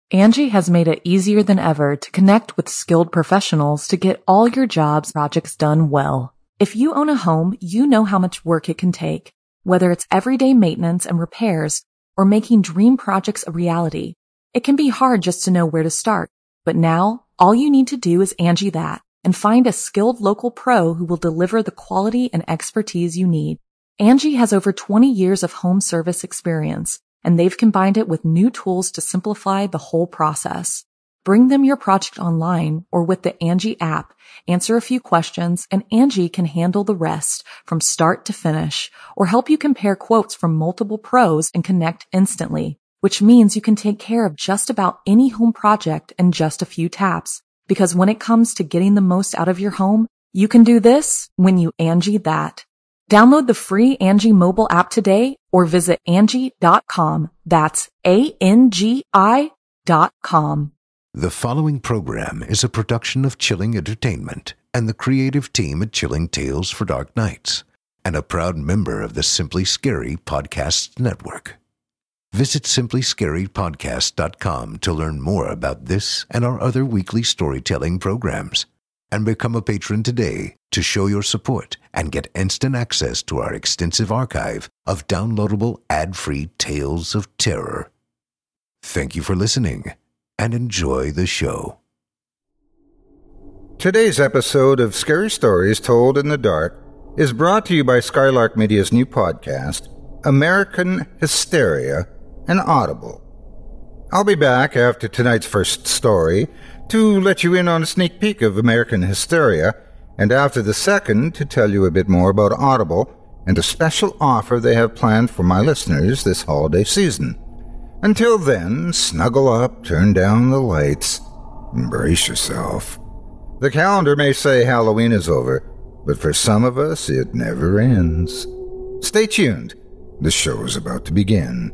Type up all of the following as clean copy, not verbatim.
Angie has made it easier than ever to connect with skilled professionals to get all your jobs projects done well. If you own a home, you know how much work it can take, whether it's everyday maintenance and repairs or making dream projects a reality. It can be hard just to know where to start, but now all you need to do is Angie that and find a skilled local pro who will deliver the quality and expertise you need. Angie has over 20 years of home service experience, and they've combined it with new tools to simplify the whole process. Bring them your project online or with the Angie app, answer a few questions, and Angie can handle the rest from start to finish, or help you compare quotes from multiple pros and connect instantly, which means you can take care of just about any home project in just a few taps. Because when it comes to getting the most out of your home, you can do this when you Angie that. Download the free Angie mobile app today or visit Angie.com. That's ANGI.com. The following program is a production of Chilling Entertainment and the creative team at Chilling Tales for Dark Nights, and a proud member of the Simply Scary Podcasts Network. Visit simplyscarypodcast.com to learn more about this and our other weekly storytelling programs, and become a patron today to show your support and get instant access to our extensive archive of downloadable ad-free tales of terror. Thank you for listening, and enjoy the show. Today's episode of Scary Stories Told in the Dark is brought to you by Skylark Media's new podcast, American Hysteria, and Audible. I'll be back after tonight's first story to let you in on a sneak peek of American Hysteria, and after the second to tell you a bit more about Audible and a special offer they have planned for my listeners this holiday season. Until then, snuggle up, turn down the lights, and brace yourself. The calendar may say Halloween is over, but for some of us, it never ends. Stay tuned. The show is about to begin.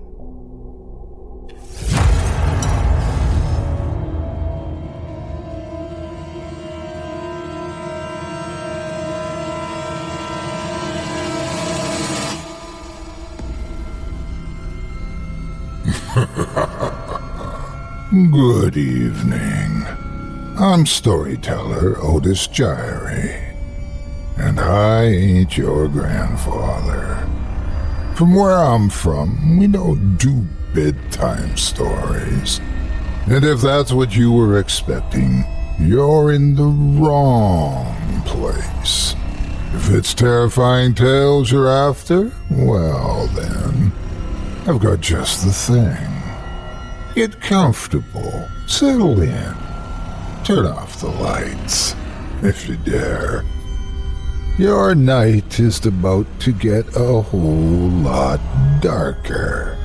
Good evening. I'm storyteller Otis Gyrie, and I ain't your grandfather. From where I'm from, we don't do bedtime stories. And if that's what you were expecting, you're in the wrong place. If it's terrifying tales you're after, well then, I've got just the thing. Get comfortable, settle in, turn off the lights, if you dare. Your night is about to get a whole lot darker.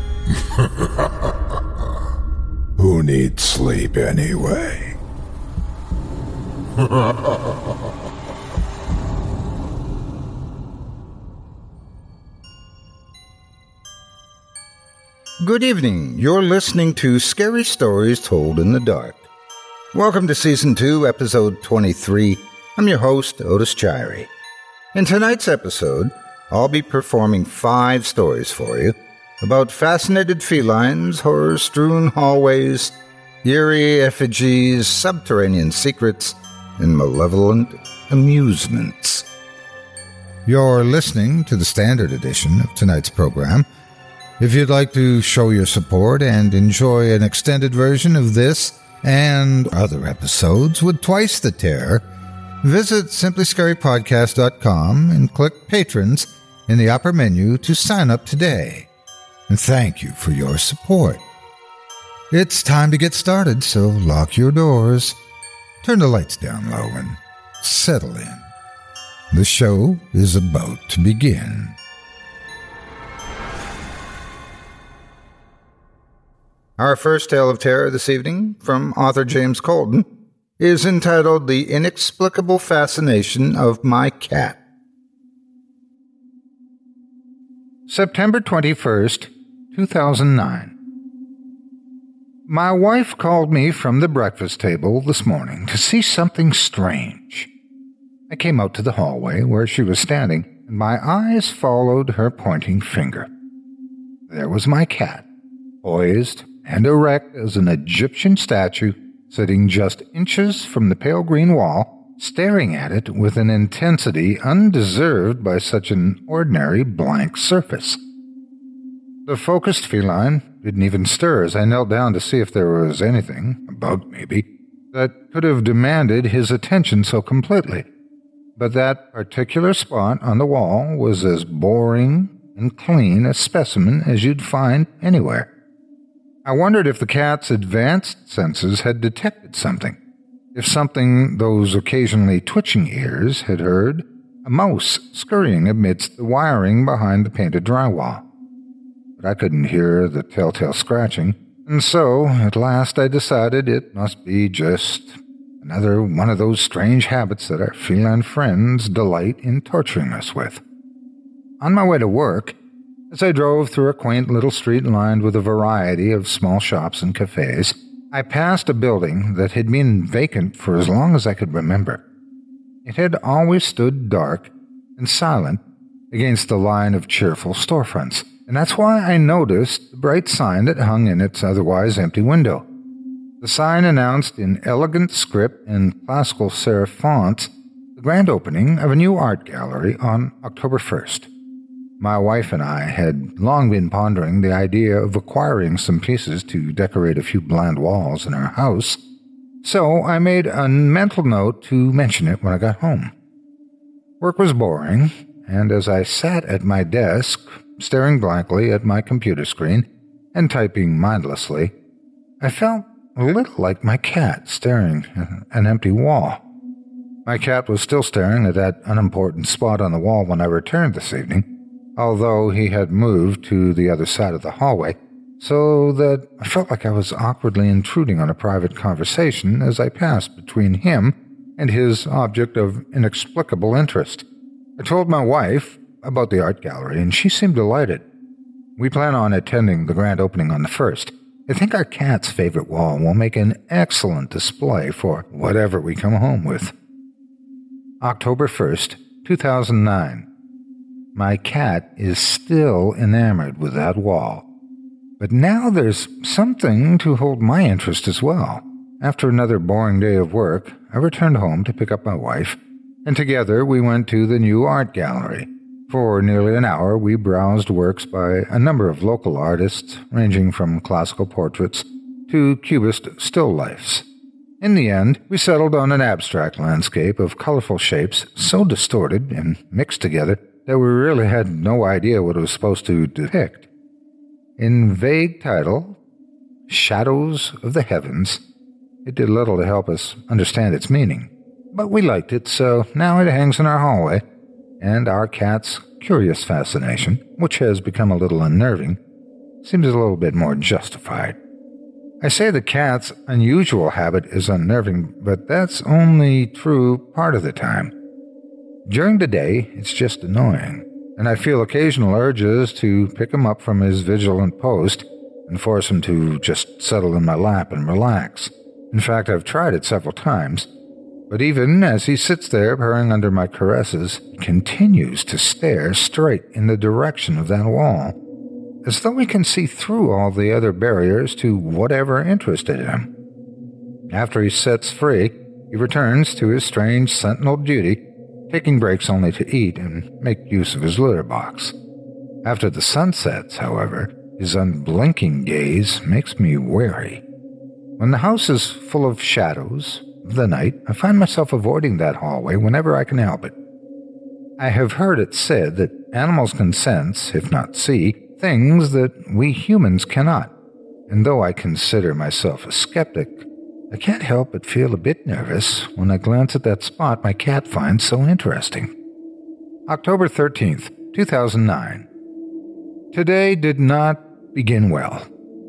Who needs sleep anyway? Good evening. You're listening to Scary Stories Told in the Dark. Welcome to Season 2, Episode 23. I'm your host, Otis Gyrie. In tonight's episode, I'll be performing 5 stories for you about fascinated felines, horror-strewn hallways, eerie effigies, subterranean secrets, and malevolent amusements. You're listening to the standard edition of tonight's program. If you'd like to show your support and enjoy an extended version of this and other episodes with twice the terror, visit simplyscarypodcast.com and click Patrons in the upper menu to sign up today. And thank you for your support. It's time to get started, so lock your doors, turn the lights down low, and settle in. The show is about to begin. Our first tale of terror this evening, from author James Colton, is entitled The Inexplicable Fascination of My Cat. September 21st, 2009. My wife called me from the breakfast table this morning to see something strange. I came out to the hallway where she was standing, and my eyes followed her pointing finger. There was my cat, poised, and erect as an Egyptian statue, sitting just inches from the pale green wall, staring at it with an intensity undeserved by such an ordinary blank surface. The focused feline didn't even stir as I knelt down to see if there was anything, a bug maybe, that could have demanded his attention so completely. But that particular spot on the wall was as boring and clean a specimen as you'd find anywhere. I wondered if the cat's advanced senses had detected something, if something those occasionally twitching ears had heard, a mouse scurrying amidst the wiring behind the painted drywall. But I couldn't hear the telltale scratching, and so at last I decided it must be just another one of those strange habits that our feline friends delight in torturing us with. On my way to work, as I drove through a quaint little street lined with a variety of small shops and cafes, I passed a building that had been vacant for as long as I could remember. It had always stood dark and silent against the line of cheerful storefronts, and that's why I noticed the bright sign that hung in its otherwise empty window. The sign announced in elegant script and classical serif fonts the grand opening of a new art gallery on October 1st. My wife and I had long been pondering the idea of acquiring some pieces to decorate a few bland walls in our house, so I made a mental note to mention it when I got home. Work was boring, and as I sat at my desk, staring blankly at my computer screen and typing mindlessly, I felt a little like my cat staring at an empty wall. My cat was still staring at that unimportant spot on the wall when I returned this evening, although he had moved to the other side of the hallway, so that I felt like I was awkwardly intruding on a private conversation as I passed between him and his object of inexplicable interest. I told my wife about the art gallery, and she seemed delighted. We plan on attending the grand opening on the 1st. I think our cat's favorite wall will make an excellent display for whatever we come home with. October 1st, 2009. My cat is still enamored with that wall. But now there's something to hold my interest as well. After another boring day of work, I returned home to pick up my wife, and together we went to the new art gallery. For nearly an hour, we browsed works by a number of local artists, ranging from classical portraits to cubist still lifes. In the end, we settled on an abstract landscape of colorful shapes so distorted and mixed together that we really had no idea what it was supposed to depict. In vague title, Shadows of the Heavens, it did little to help us understand its meaning. But we liked it, so now it hangs in our hallway, and our cat's curious fascination, which has become a little unnerving, seems a little bit more justified. I say the cat's unusual habit is unnerving, but that's only true part of the time. During the day, it's just annoying, and I feel occasional urges to pick him up from his vigilant post and force him to just settle in my lap and relax. In fact, I've tried it several times, but even as he sits there purring under my caresses, he continues to stare straight in the direction of that wall, as though he can see through all the other barriers to whatever interested him. After he sets free, he returns to his strange sentinel duty, taking breaks only to eat and make use of his litter box. After the sun sets, however, his unblinking gaze makes me wary. When the house is full of shadows of the night, I find myself avoiding that hallway whenever I can help it. I have heard it said that animals can sense, if not see, things that we humans cannot, and though I consider myself a skeptic, I can't help but feel a bit nervous when I glance at that spot my cat finds so interesting. October 13th, 2009. Today did not begin well.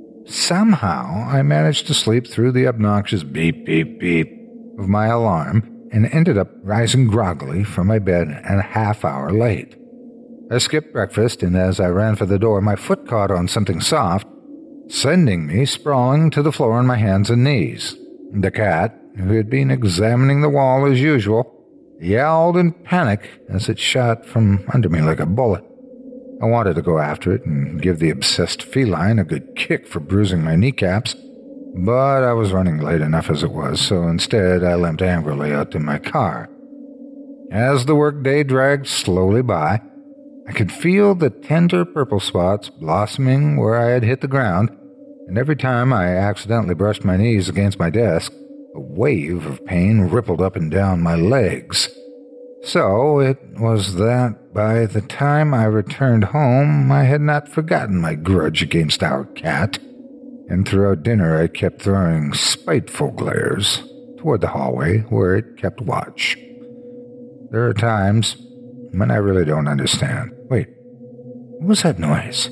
Somehow I managed to sleep through the obnoxious beep, beep, beep of my alarm and ended up rising groggily from my bed a half-hour late. I skipped breakfast, and as I ran for the door, my foot caught on something soft, sending me sprawling to the floor on my hands and knees. The cat, who had been examining the wall as usual, yowled in panic as it shot from under me like a bullet. I wanted to go after it and give the obsessed feline a good kick for bruising my kneecaps, but I was running late enough as it was, so instead I limped angrily out to my car. As the workday dragged slowly by, I could feel the tender purple spots blossoming where I had hit the ground, and every time I accidentally brushed my knees against my desk, a wave of pain rippled up and down my legs. So it was that by the time I returned home, I had not forgotten my grudge against our cat, and throughout dinner I kept throwing spiteful glares toward the hallway where it kept watch. There are times when I really don't understand. Wait, what was that noise?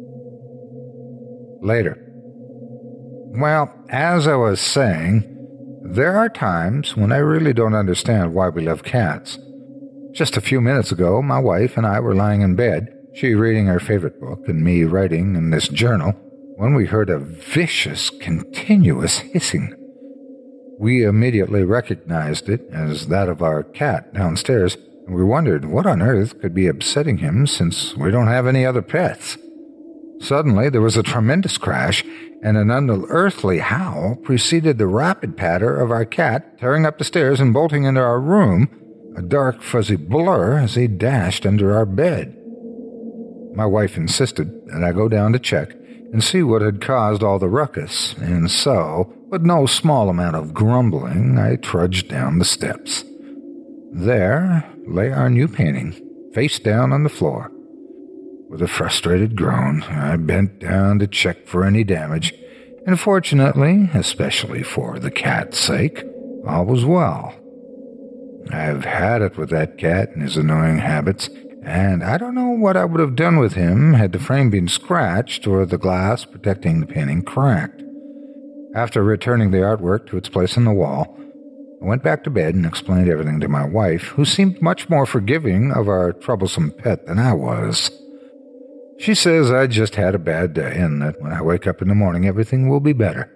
Later. Well, as I was saying, there are times when I really don't understand why we love cats. Just a few minutes ago, my wife and I were lying in bed, she reading her favorite book and me writing in this journal, when we heard a vicious, continuous hissing. We immediately recognized it as that of our cat downstairs, and we wondered what on earth could be upsetting him since we don't have any other pets. Suddenly, there was a tremendous crash, and an unearthly howl preceded the rapid patter of our cat tearing up the stairs and bolting into our room, a dark, fuzzy blur as he dashed under our bed. My wife insisted that I go down to check and see what had caused all the ruckus, and so, with no small amount of grumbling, I trudged down the steps. There lay our new painting, face down on the floor. With a frustrated groan, I bent down to check for any damage, and fortunately, especially for the cat's sake, all was well. I've had it with that cat and his annoying habits, and I don't know what I would have done with him had the frame been scratched or the glass protecting the painting cracked. After returning the artwork to its place on the wall, I went back to bed and explained everything to my wife, who seemed much more forgiving of our troublesome pet than I was. She says I just had a bad day and that when I wake up in the morning everything will be better.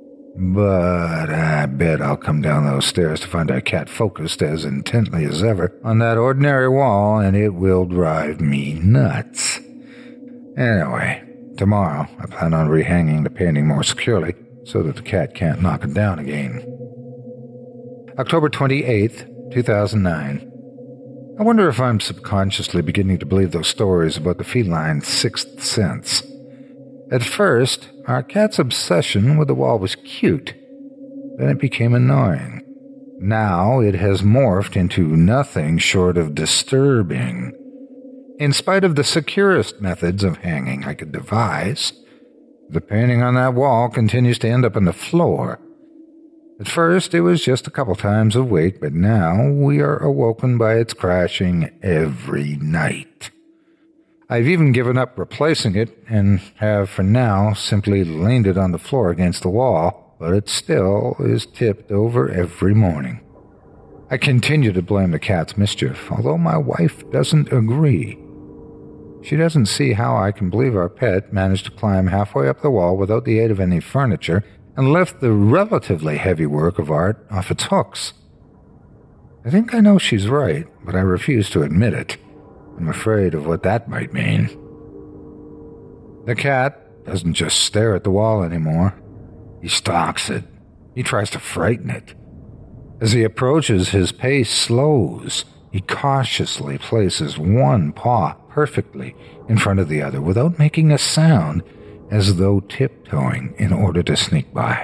But I bet I'll come down those stairs to find our cat focused as intently as ever on that ordinary wall, and it will drive me nuts. Anyway, tomorrow I plan on rehanging the painting more securely so that the cat can't knock it down again. October 28th, 2009. I wonder if I'm subconsciously beginning to believe those stories about the feline's sixth sense. At first, our cat's obsession with the wall was cute. Then it became annoying. Now it has morphed into nothing short of disturbing. In spite of the securest methods of hanging I could devise, the painting on that wall continues to end up on the floor. At first, it was just a couple times a week, but now we are awoken by its crashing every night. I've even given up replacing it and have for now simply leaned it on the floor against the wall, but it still is tipped over every morning. I continue to blame the cat's mischief, although my wife doesn't agree. She doesn't see how I can believe our pet managed to climb halfway up the wall without the aid of any furniture and lift the relatively heavy work of art off its hooks. I think I know she's right, but I refuse to admit it. I'm afraid of what that might mean. The cat doesn't just stare at the wall anymore. He stalks it. He tries to frighten it. As he approaches, his pace slows. He cautiously places one paw perfectly in front of the other without making a sound, as though tiptoeing in order to sneak by.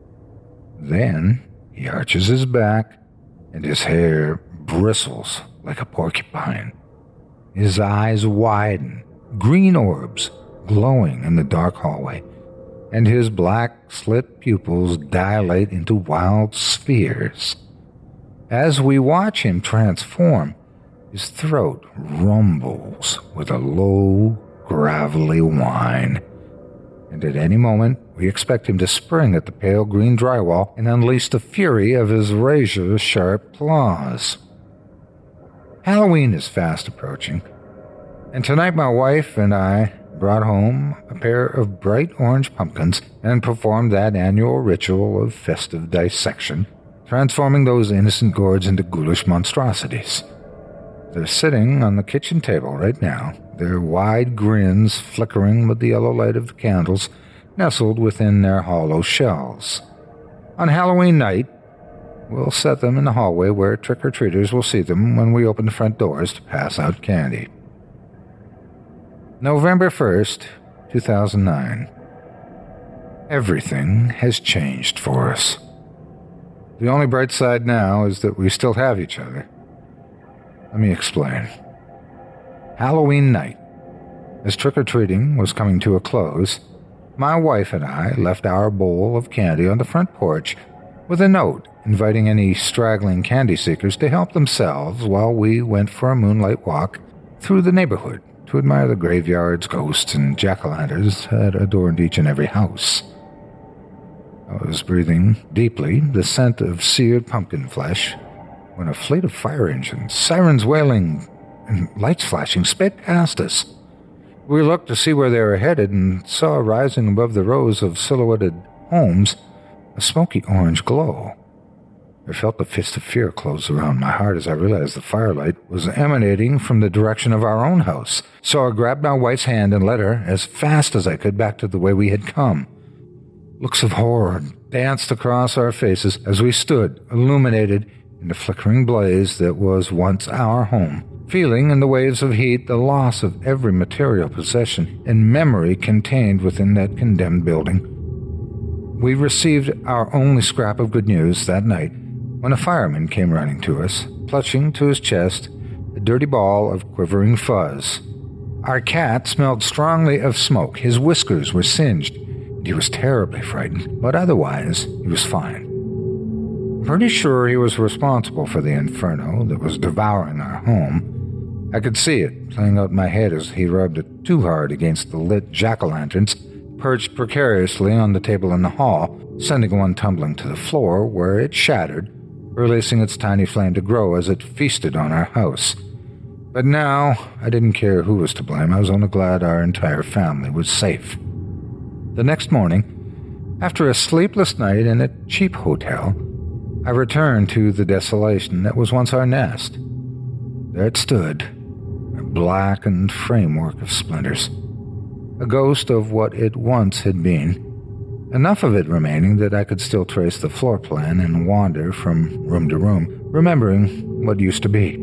Then he arches his back, and his hair bristles like a porcupine. His eyes widen, green orbs glowing in the dark hallway, and his black slit pupils dilate into wild spheres. As we watch him transform, his throat rumbles with a low, gravelly whine, and at any moment we expect him to spring at the pale green drywall and unleash the fury of his razor-sharp claws. Halloween is fast approaching, and tonight my wife and I brought home a pair of bright orange pumpkins and performed that annual ritual of festive dissection, transforming those innocent gourds into ghoulish monstrosities. They're sitting on the kitchen table right now, their wide grins flickering with the yellow light of the candles nestled within their hollow shells. On Halloween night, we'll set them in the hallway where trick-or-treaters will see them when we open the front doors to pass out candy. November 1st, 2009. Everything has changed for us. The only bright side now is that we still have each other. Let me explain. Halloween night, as trick-or-treating was coming to a close, my wife and I left our bowl of candy on the front porch with a note inviting any straggling candy seekers to help themselves while we went for a moonlight walk through the neighborhood to admire the graveyards, ghosts, and jack-o'-lanterns that adorned each and every house. I was breathing deeply the scent of seared pumpkin flesh when a fleet of fire engines, sirens wailing, and lights flashing sped past us. We looked to see where they were headed and saw rising above the rows of silhouetted homes a smoky orange glow. I felt the fist of fear close around my heart as I realized the firelight was emanating from the direction of our own house. So I grabbed my wife's hand and led her as fast as I could back to the way we had come. Looks of horror danced across our faces as we stood, illuminated in the flickering blaze that was once our home, feeling in the waves of heat the loss of every material possession and memory contained within that condemned building. We received our only scrap of good news that night when a fireman came running to us, clutching to his chest a dirty ball of quivering fuzz. Our cat smelled strongly of smoke, his whiskers were singed, and he was terribly frightened, but otherwise he was fine. Pretty sure he was responsible for the inferno that was devouring our home. I could see it playing out in my head as he rubbed it too hard against the lit jack-o'-lanterns perched precariously on the table in the hall, sending one tumbling to the floor where it shattered, releasing its tiny flame to grow as it feasted on our house. But now, I didn't care who was to blame. I was only glad our entire family was safe. The next morning, after a sleepless night in a cheap hotel, I returned to the desolation that was once our nest. There it stood, a blackened framework of splinters, a ghost of what it once had been, enough of it remaining that I could still trace the floor plan and wander from room to room, remembering what used to be.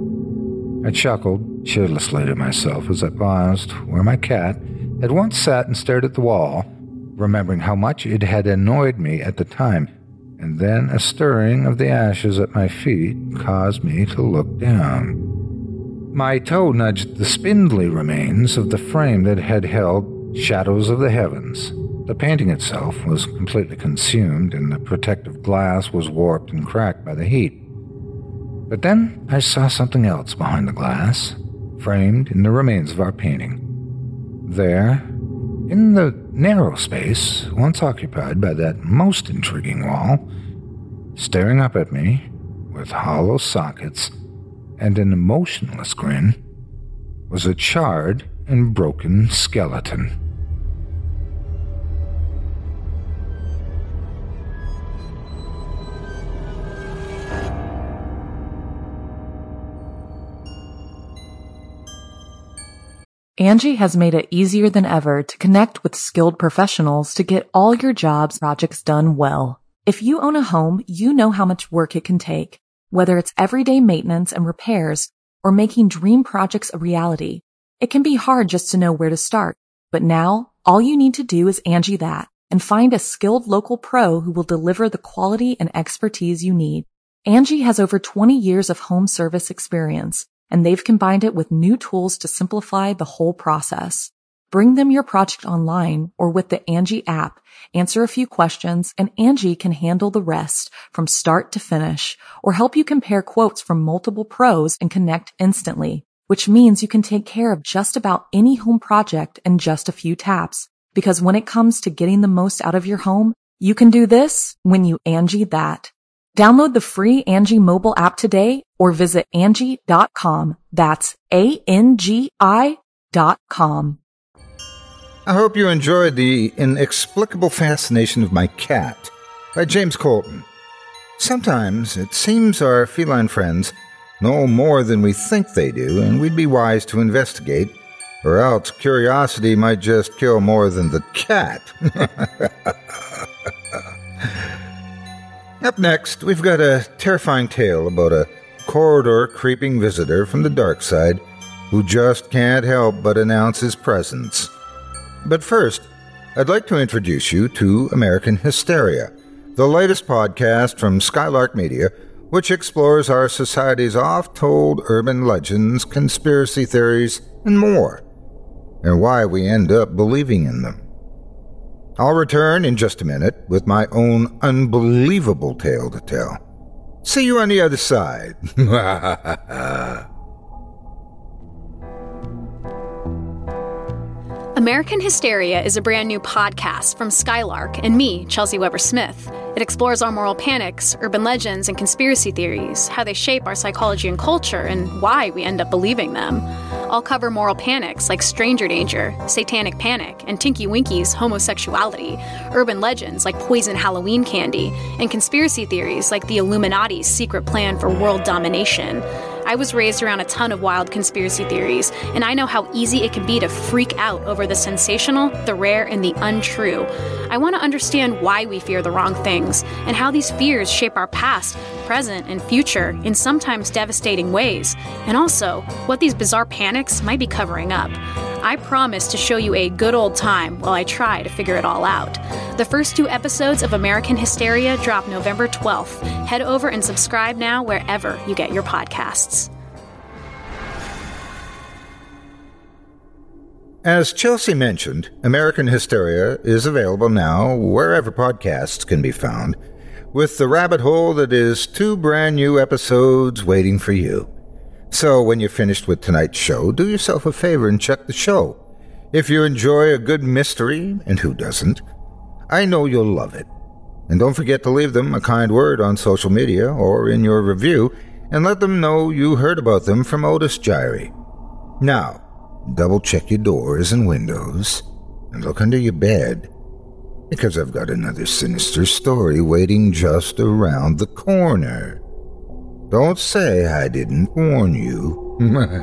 I chuckled cheerlessly to myself as I paused where my cat had once sat and stared at the wall, remembering how much it had annoyed me at the time, and then a stirring of the ashes at my feet caused me to look down. My toe nudged the spindly remains of the frame that had held Shadows of the Heavens. The painting itself was completely consumed, and the protective glass was warped and cracked by the heat. But then I saw something else behind the glass, framed in the remains of our painting. There, in the narrow space once occupied by that most intriguing wall, staring up at me with hollow sockets and an emotionless grin, was a charred and broken skeleton. Angie has made it easier than ever to connect with skilled professionals to get all your jobs projects done well. If you own a home, you know how much work it can take, whether it's everyday maintenance and repairs or making dream projects a reality. It can be hard just to know where to start, but now all you need to do is Angie that and find a skilled local pro who will deliver the quality and expertise you need. Angie has over 20 years of home service experience, and they've combined it with new tools to simplify the whole process. Bring them your project online or with the Angie app, answer a few questions, and Angie can handle the rest from start to finish, or help you compare quotes from multiple pros and connect instantly, which means you can take care of just about any home project in just a few taps. Because when it comes to getting the most out of your home, you can do this when you Angie that. Download the free Angie mobile app today or visit Angie.com. That's ANGI.com. I hope you enjoyed The Inexplicable Fascination of My Cat by James Colton. Sometimes it seems our feline friends know more than we think they do, and we'd be wise to investigate, or else curiosity might just kill more than the cat. Up next, we've got a terrifying tale about a corridor-creeping visitor from the dark side who just can't help but announce his presence. But first, I'd like to introduce you to American Hysteria, the latest podcast from Skylark Media, which explores our society's oft-told urban legends, conspiracy theories, and more, and why we end up believing in them. I'll return in just a minute with my own unbelievable tale to tell. See you on the other side. American Hysteria is a brand new podcast from Skylark and me, Chelsea Weber-Smith. It explores our moral panics, urban legends, and conspiracy theories, how they shape our psychology and culture, and why we end up believing them. I'll cover moral panics like stranger danger, satanic panic, and Tinky Winky's homosexuality, urban legends like poison Halloween candy, and conspiracy theories like the Illuminati's secret plan for world domination. I was raised around a ton of wild conspiracy theories, and I know how easy it can be to freak out over the sensational, the rare, and the untrue. I want to understand why we fear the wrong things, and how these fears shape our past, present, and future in sometimes devastating ways, and also what these bizarre panics might be covering up. I promise to show you a good old time while I try to figure it all out. The first 2 episodes of American Hysteria drop November 12th. Head over and subscribe now wherever you get your podcasts. As Chelsea mentioned, American Hysteria is available now wherever podcasts can be found, with the rabbit hole that is 2 brand new episodes waiting for you. So when you're finished with tonight's show, do yourself a favor and check the show. If you enjoy a good mystery, and who doesn't, I know you'll love it. And don't forget to leave them a kind word on social media or in your review, and let them know you heard about them from Otis Jiry. Now, double check your doors and windows, and look under your bed, because I've got another sinister story waiting just around the corner. Don't say I didn't warn you.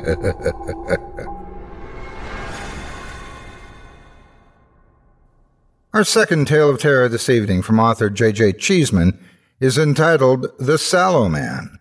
Our second tale of terror this evening from author J.J. Cheeseman is entitled The Sallow Man.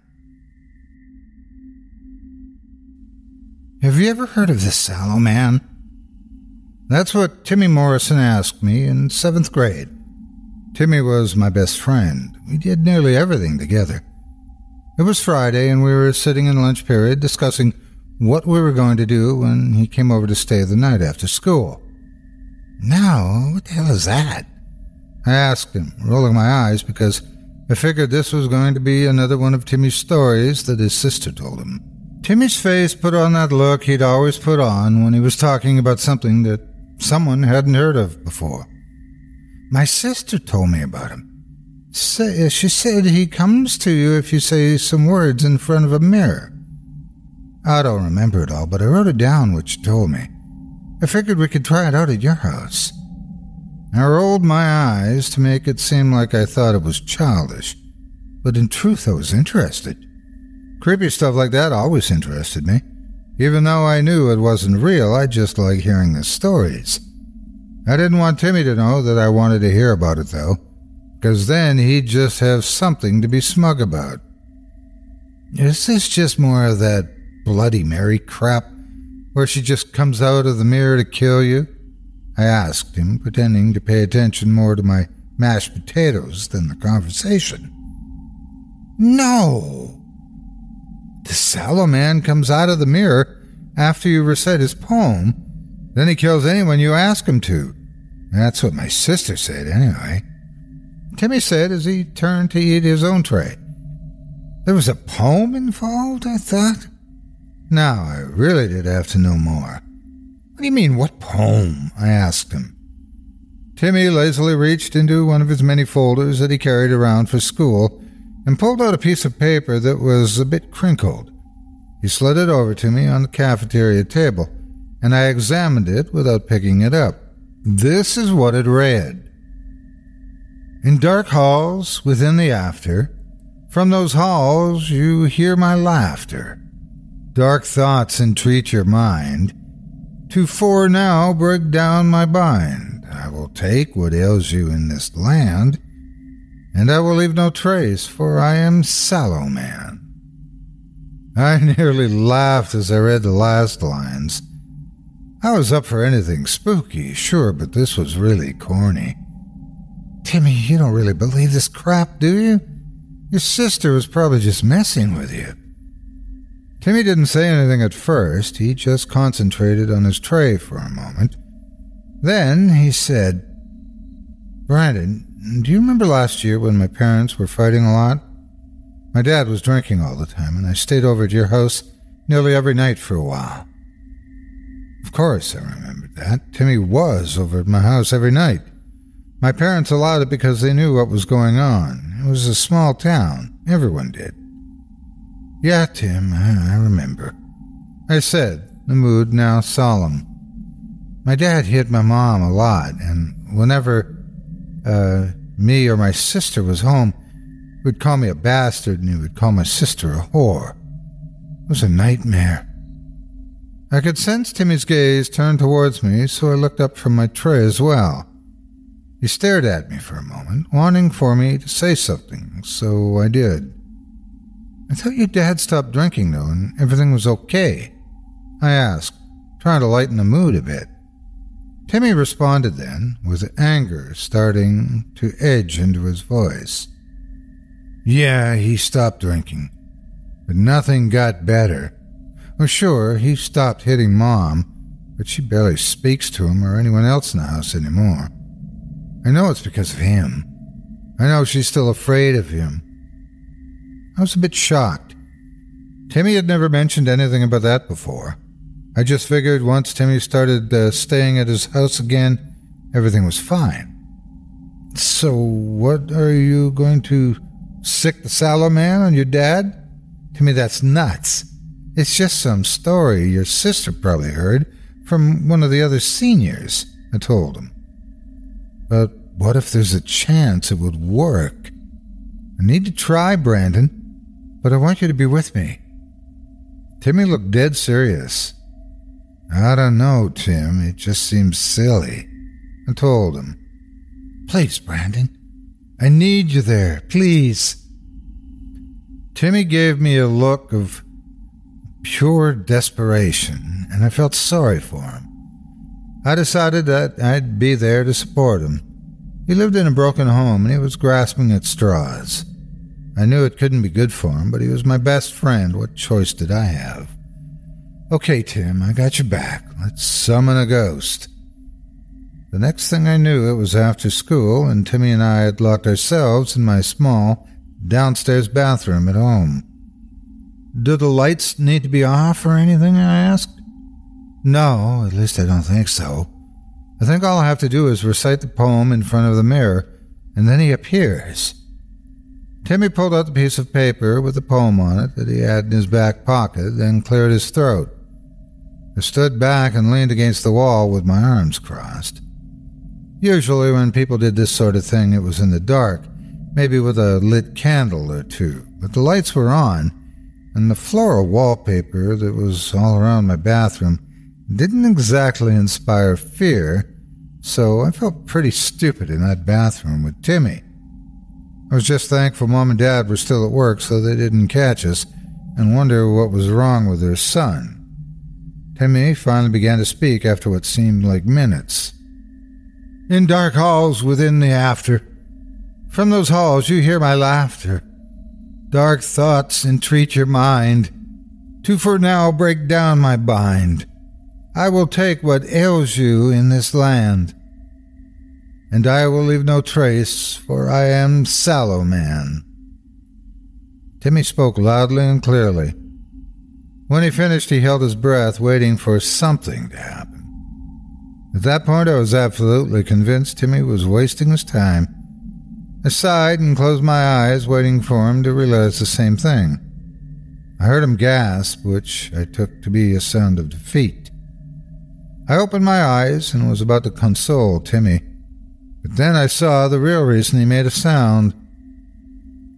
Have you ever heard of the Sallow Man? That's what Timmy Morrison asked me in 7th grade. Timmy was my best friend. We did nearly everything together. It was Friday, and we were sitting in lunch period discussing what we were going to do when he came over to stay the night after school. Now, what the hell is that? I asked him, rolling my eyes, because I figured this was going to be another one of Timmy's stories that his sister told him. Timmy's face put on that look he'd always put on when he was talking about something that someone hadn't heard of before. My sister told me about him. She said he comes to you if you say some words in front of a mirror. I don't remember it all, but I wrote it down what she told me. I figured we could try it out at your house. I rolled my eyes to make it seem like I thought it was childish, but in truth I was interested. Creepy stuff like that always interested me. Even though I knew it wasn't real, I just liked hearing the stories. I didn't want Timmy to know that I wanted to hear about it, though, because then he'd just have something to be smug about. Is this just more of that Bloody Mary crap, where she just comes out of the mirror to kill you? I asked him, pretending to pay attention more to my mashed potatoes than the conversation. No! The Sallow Man comes out of the mirror after you recite his poem, then he kills anyone you ask him to. That's what my sister said, anyway. Timmy said as he turned to eat his own tray. There was a poem involved, I thought. Now, I really did have to know more. What do you mean, what poem? I asked him. Timmy lazily reached into one of his many folders that he carried around for school and pulled out a piece of paper that was a bit crinkled. He slid it over to me on the cafeteria table, and I examined it without picking it up. This is what it read. In dark halls within the after, From those halls you hear my laughter. Dark thoughts entreat your mind. To for now break down my bind. I will take what ails you in this land, and I will leave no trace, for I am Sallow Man. I nearly laughed as I read the last lines. I was up for anything spooky, sure, but this was really corny. Timmy, you don't really believe this crap, do you? Your sister was probably just messing with you. Timmy didn't say anything at first. He just concentrated on his tray for a moment. Then he said, Brandon, do you remember last year when my parents were fighting a lot? My dad was drinking all the time, and I stayed over at your house nearly every night for a while. Of course I remembered that. Timmy was over at my house every night. My parents allowed it because they knew what was going on. It was a small town. Everyone did. Yeah, Tim, I remember, I said, the mood now solemn. My dad hit my mom a lot, and whenever me or my sister was home, he would call me a bastard and he would call my sister a whore. It was a nightmare. I could sense Timmy's gaze turn towards me, so I looked up from my tray as well. He stared at me for a moment, wanting for me to say something, so I did. I thought your dad stopped drinking, though, and everything was okay, I asked, trying to lighten the mood a bit. Timmy responded then, with anger starting to edge into his voice. Yeah, he stopped drinking, but nothing got better. Well, sure, he stopped hitting Mom, but she barely speaks to him or anyone else in the house anymore. I know it's because of him. I know she's still afraid of him. I was a bit shocked. Timmy had never mentioned anything about that before. I just figured once Timmy started staying at his house again, everything was fine. So what are you going to sick the Sallow Man on your dad? To me, that's nuts. It's just some story your sister probably heard from one of the other seniors, I told him. But what if there's a chance it would work? I need to try, Brandon, but I want you to be with me. Timmy looked dead serious. I don't know, Tim. It just seems silly, I told him. Please, Brandon. I need you there, please. Timmy gave me a look of pure desperation, and I felt sorry for him. I decided that I'd be there to support him. He lived in a broken home, and he was grasping at straws. I knew it couldn't be good for him, but he was my best friend. What choice did I have? Okay, Tim, I got your back. Let's summon a ghost. The next thing I knew, it was after school, and Timmy and I had locked ourselves in my small downstairs bathroom at home. Do the lights need to be off or anything, I asked. No, at least I don't think so. I think all I have to do is recite the poem in front of the mirror, and then he appears. Timmy pulled out the piece of paper with the poem on it that he had in his back pocket, then cleared his throat. I stood back and leaned against the wall with my arms crossed. Usually when people did this sort of thing, it was in the dark, maybe with a lit candle or two, but the lights were on, and the floral wallpaper that was all around my bathroom didn't exactly inspire fear, so I felt pretty stupid in that bathroom with Timmy. I was just thankful Mom and Dad were still at work so they didn't catch us and wonder what was wrong with their son. Timmy finally began to speak after what seemed like minutes. In dark halls within the after, from those halls you hear my laughter. Dark thoughts entreat your mind to for now break down my bind. I will take what ails you in this land, and I will leave no trace, for I am Sallow Man. Timmy spoke loudly and clearly. When he finished, he held his breath, waiting for something to happen. At that point, I was absolutely convinced Timmy was wasting his time. I sighed and closed my eyes, waiting for him to realize the same thing. I heard him gasp, which I took to be a sound of defeat. I opened my eyes and was about to console Timmy, but then I saw the real reason he made a sound.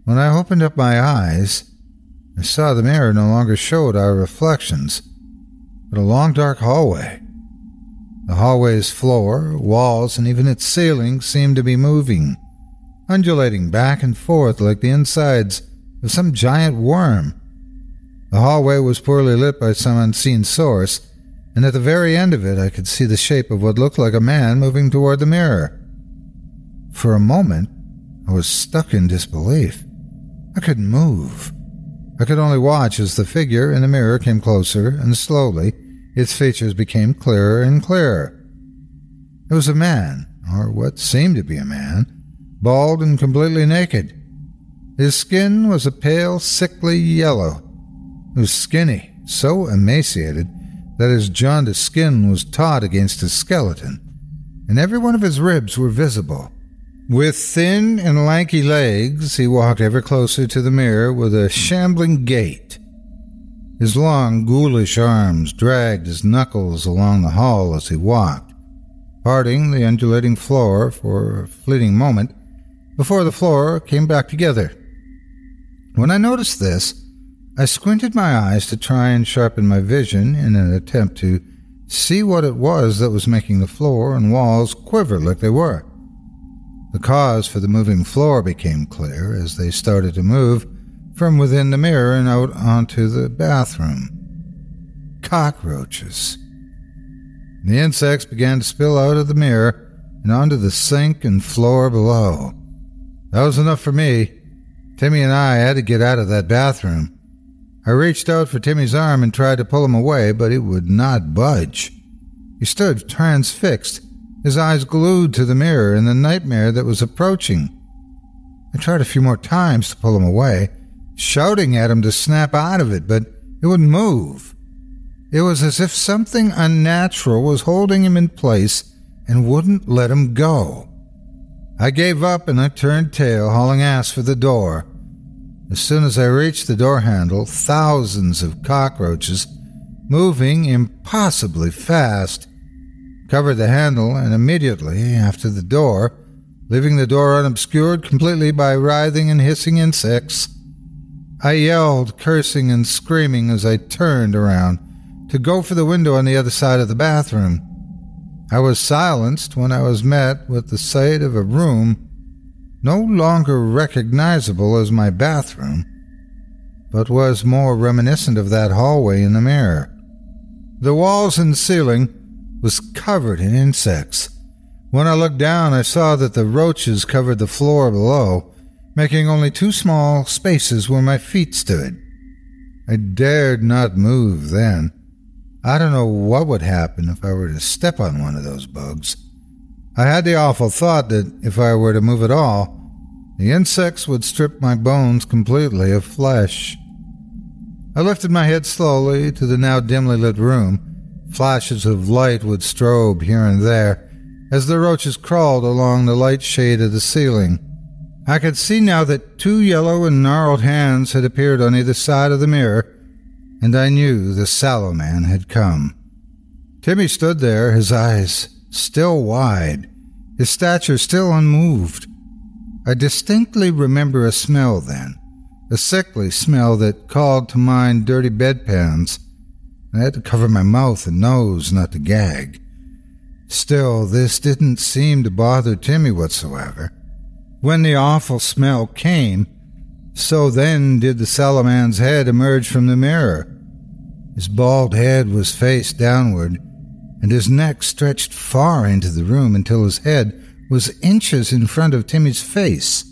When I opened up my eyes, I saw the mirror no longer showed our reflections, but a long dark hallway. The hallway's floor, walls, and even its ceiling seemed to be moving, undulating back and forth like the insides of some giant worm. The hallway was poorly lit by some unseen source, and at the very end of it I could see the shape of what looked like a man moving toward the mirror. For a moment, I was stuck in disbelief. I couldn't move. I could only watch as the figure in the mirror came closer, and slowly its features became clearer and clearer. It was a man, or what seemed to be a man, bald and completely naked. His skin was a pale, sickly yellow. It was skinny, so emaciated that his jaundiced skin was taut against his skeleton, and every one of his ribs were visible. With thin and lanky legs, he walked ever closer to the mirror with a shambling gait. His long, ghoulish arms dragged his knuckles along the hall as he walked, parting the undulating floor for a fleeting moment before the floor came back together. When I noticed this, I squinted my eyes to try and sharpen my vision in an attempt to see what it was that was making the floor and walls quiver like they were. The cause for the moving floor became clear as they started to move from within the mirror and out onto the bathroom. Cockroaches. The insects began to spill out of the mirror and onto the sink and floor below. That was enough for me. Timmy and I had to get out of that bathroom. I reached out for Timmy's arm and tried to pull him away, but he would not budge. He stood transfixed, his eyes glued to the mirror and the nightmare that was approaching. I tried a few more times to pull him away, shouting at him to snap out of it, but he wouldn't move. It was as if something unnatural was holding him in place and wouldn't let him go. I gave up and I turned tail, hauling ass for the door. As soon as I reached the door handle, thousands of cockroaches, moving impossibly fast, covered the handle, and immediately after the door, leaving the door unobscured completely by writhing and hissing insects. I yelled, cursing and screaming as I turned around to go for the window on the other side of the bathroom. I was silenced when I was met with the sight of a room no longer recognizable as my bathroom, but was more reminiscent of that hallway in the mirror. The walls and ceiling was covered in insects. When I looked down, I saw that the roaches covered the floor below, making only 2 small spaces where my feet stood. I dared not move then. I don't know what would happen if I were to step on one of those bugs. I had the awful thought that if I were to move at all, the insects would strip my bones completely of flesh. I lifted my head slowly to the now dimly lit room. Flashes of light would strobe here and there as the roaches crawled along the light shade of the ceiling. I could see now that 2 yellow and gnarled hands had appeared on either side of the mirror, and I knew the Sallow Man had come. Timmy stood there, his eyes still wide, his stature still unmoved. I distinctly remember a smell then, a sickly smell that called to mind dirty bedpans. I had to cover my mouth and nose not to gag. Still, this didn't seem to bother Timmy whatsoever. When the awful smell came, so then did the Sallow Man's head emerge from the mirror. His bald head was face downward, and his neck stretched far into the room until his head was inches in front of Timmy's face.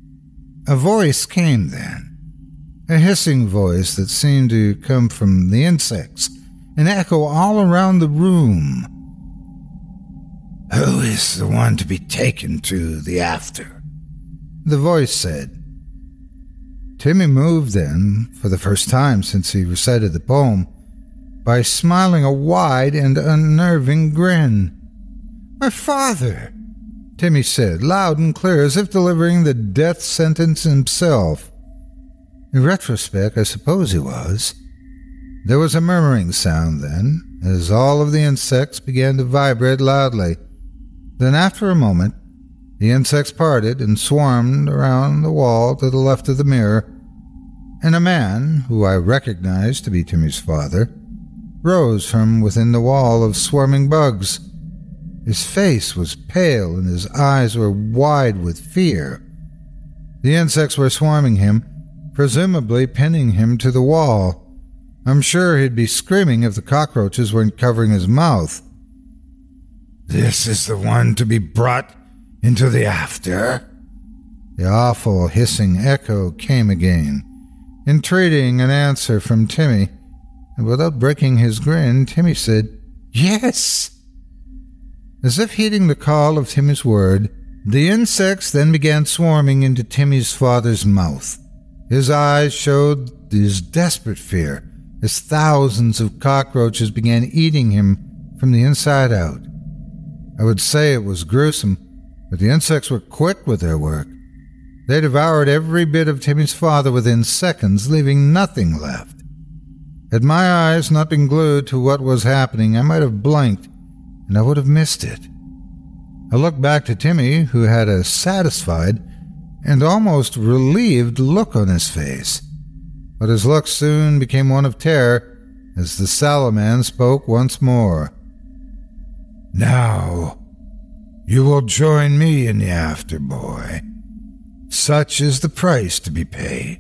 A voice came then, a hissing voice that seemed to come from the insects and echo all around the room. "Who is the one to be taken to the after?" the voice said. Timmy moved then, for the first time since he recited the poem, by smiling a wide and unnerving grin. "My father," Timmy said, loud and clear, as if delivering the death sentence himself. In retrospect, I suppose he was. There was a murmuring sound then, as all of the insects began to vibrate loudly. Then after a moment, The insects parted and swarmed around the wall to the left of the mirror, and a man, who I recognized to be Timmy's father, rose from within the wall of swarming bugs. His face was pale and his eyes were wide with fear. The insects were swarming him, presumably pinning him to the wall. I'm sure he'd be screaming if the cockroaches weren't covering his mouth. "This is the one to be brought into the after?" The awful hissing echo came again, entreating an answer from Timmy, and without breaking his grin, Timmy said, "Yes!" As if heeding the call of Timmy's word, the insects then began swarming into Timmy's father's mouth. His eyes showed his desperate fear as thousands of cockroaches began eating him from the inside out. I would say it was gruesome, but the insects were quick with their work. They devoured every bit of Timmy's father within seconds, leaving nothing left. Had my eyes not been glued to what was happening, I might have blinked, and I would have missed it. I looked back to Timmy, who had a satisfied and almost relieved look on his face. But his look soon became one of terror as the Salaman spoke once more. "Now, you will join me in the after, boy. Such is the price to be paid."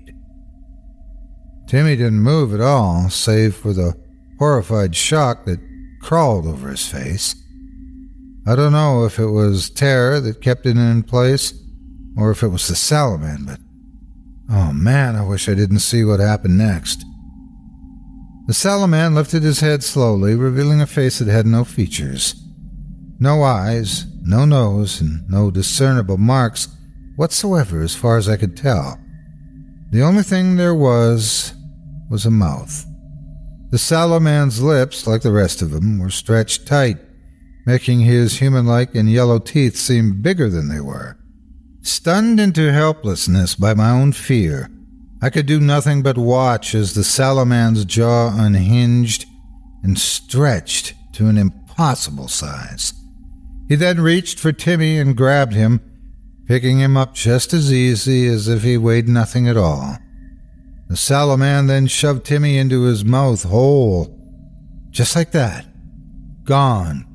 Timmy didn't move at all, save for the horrified shock that crawled over his face. I don't know if it was terror that kept it in place, or if it was the Salaman, but oh man, I wish I didn't see what happened next. The Salaman lifted his head slowly, revealing a face that had no features. No eyes, no nose, and no discernible marks whatsoever as far as I could tell. The only thing there was a mouth. The Salaman's lips, like the rest of him, were stretched tight, making his human-like and yellow teeth seem bigger than they were. Stunned into helplessness by my own fear, I could do nothing but watch as the Salaman's jaw unhinged and stretched to an impossible size. He then reached for Timmy and grabbed him, picking him up just as easy as if he weighed nothing at all. The Salaman then shoved Timmy into his mouth whole, just like that. Gone.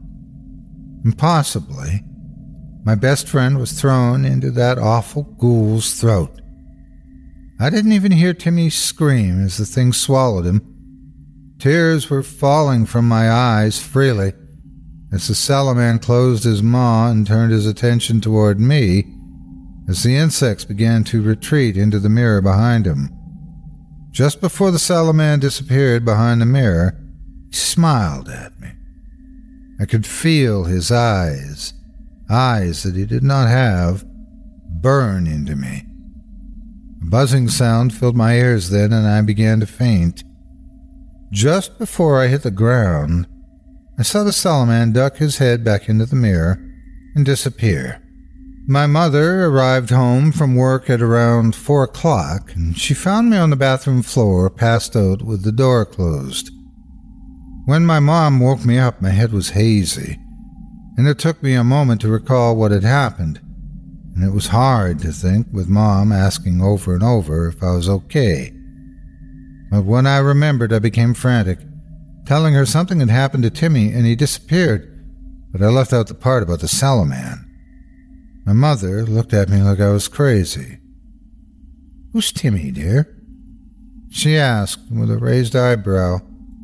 Impossibly, my best friend was thrown into that awful ghoul's throat. I didn't even hear Timmy scream as the thing swallowed him. Tears were falling from my eyes freely as the Salaman closed his maw and turned his attention toward me as the insects began to retreat into the mirror behind him. Just before the Salaman disappeared behind the mirror, he smiled at me. I could feel his eyes that he did not have, burn into me. A buzzing sound filled my ears then, and I began to faint. Just before I hit the ground, I saw the Salaman duck his head back into the mirror and disappear. My mother arrived home from work at around 4 o'clock, and she found me on the bathroom floor, passed out with the door closed. When my mom woke me up, my head was hazy, and it took me a moment to recall what had happened, and it was hard to think with Mom asking over and over if I was okay. But when I remembered, I became frantic, telling her something had happened to Timmy and he disappeared, but I left out the part about the Salaman. My mother looked at me like I was crazy. "Who's Timmy, dear?" she asked with a raised eyebrow.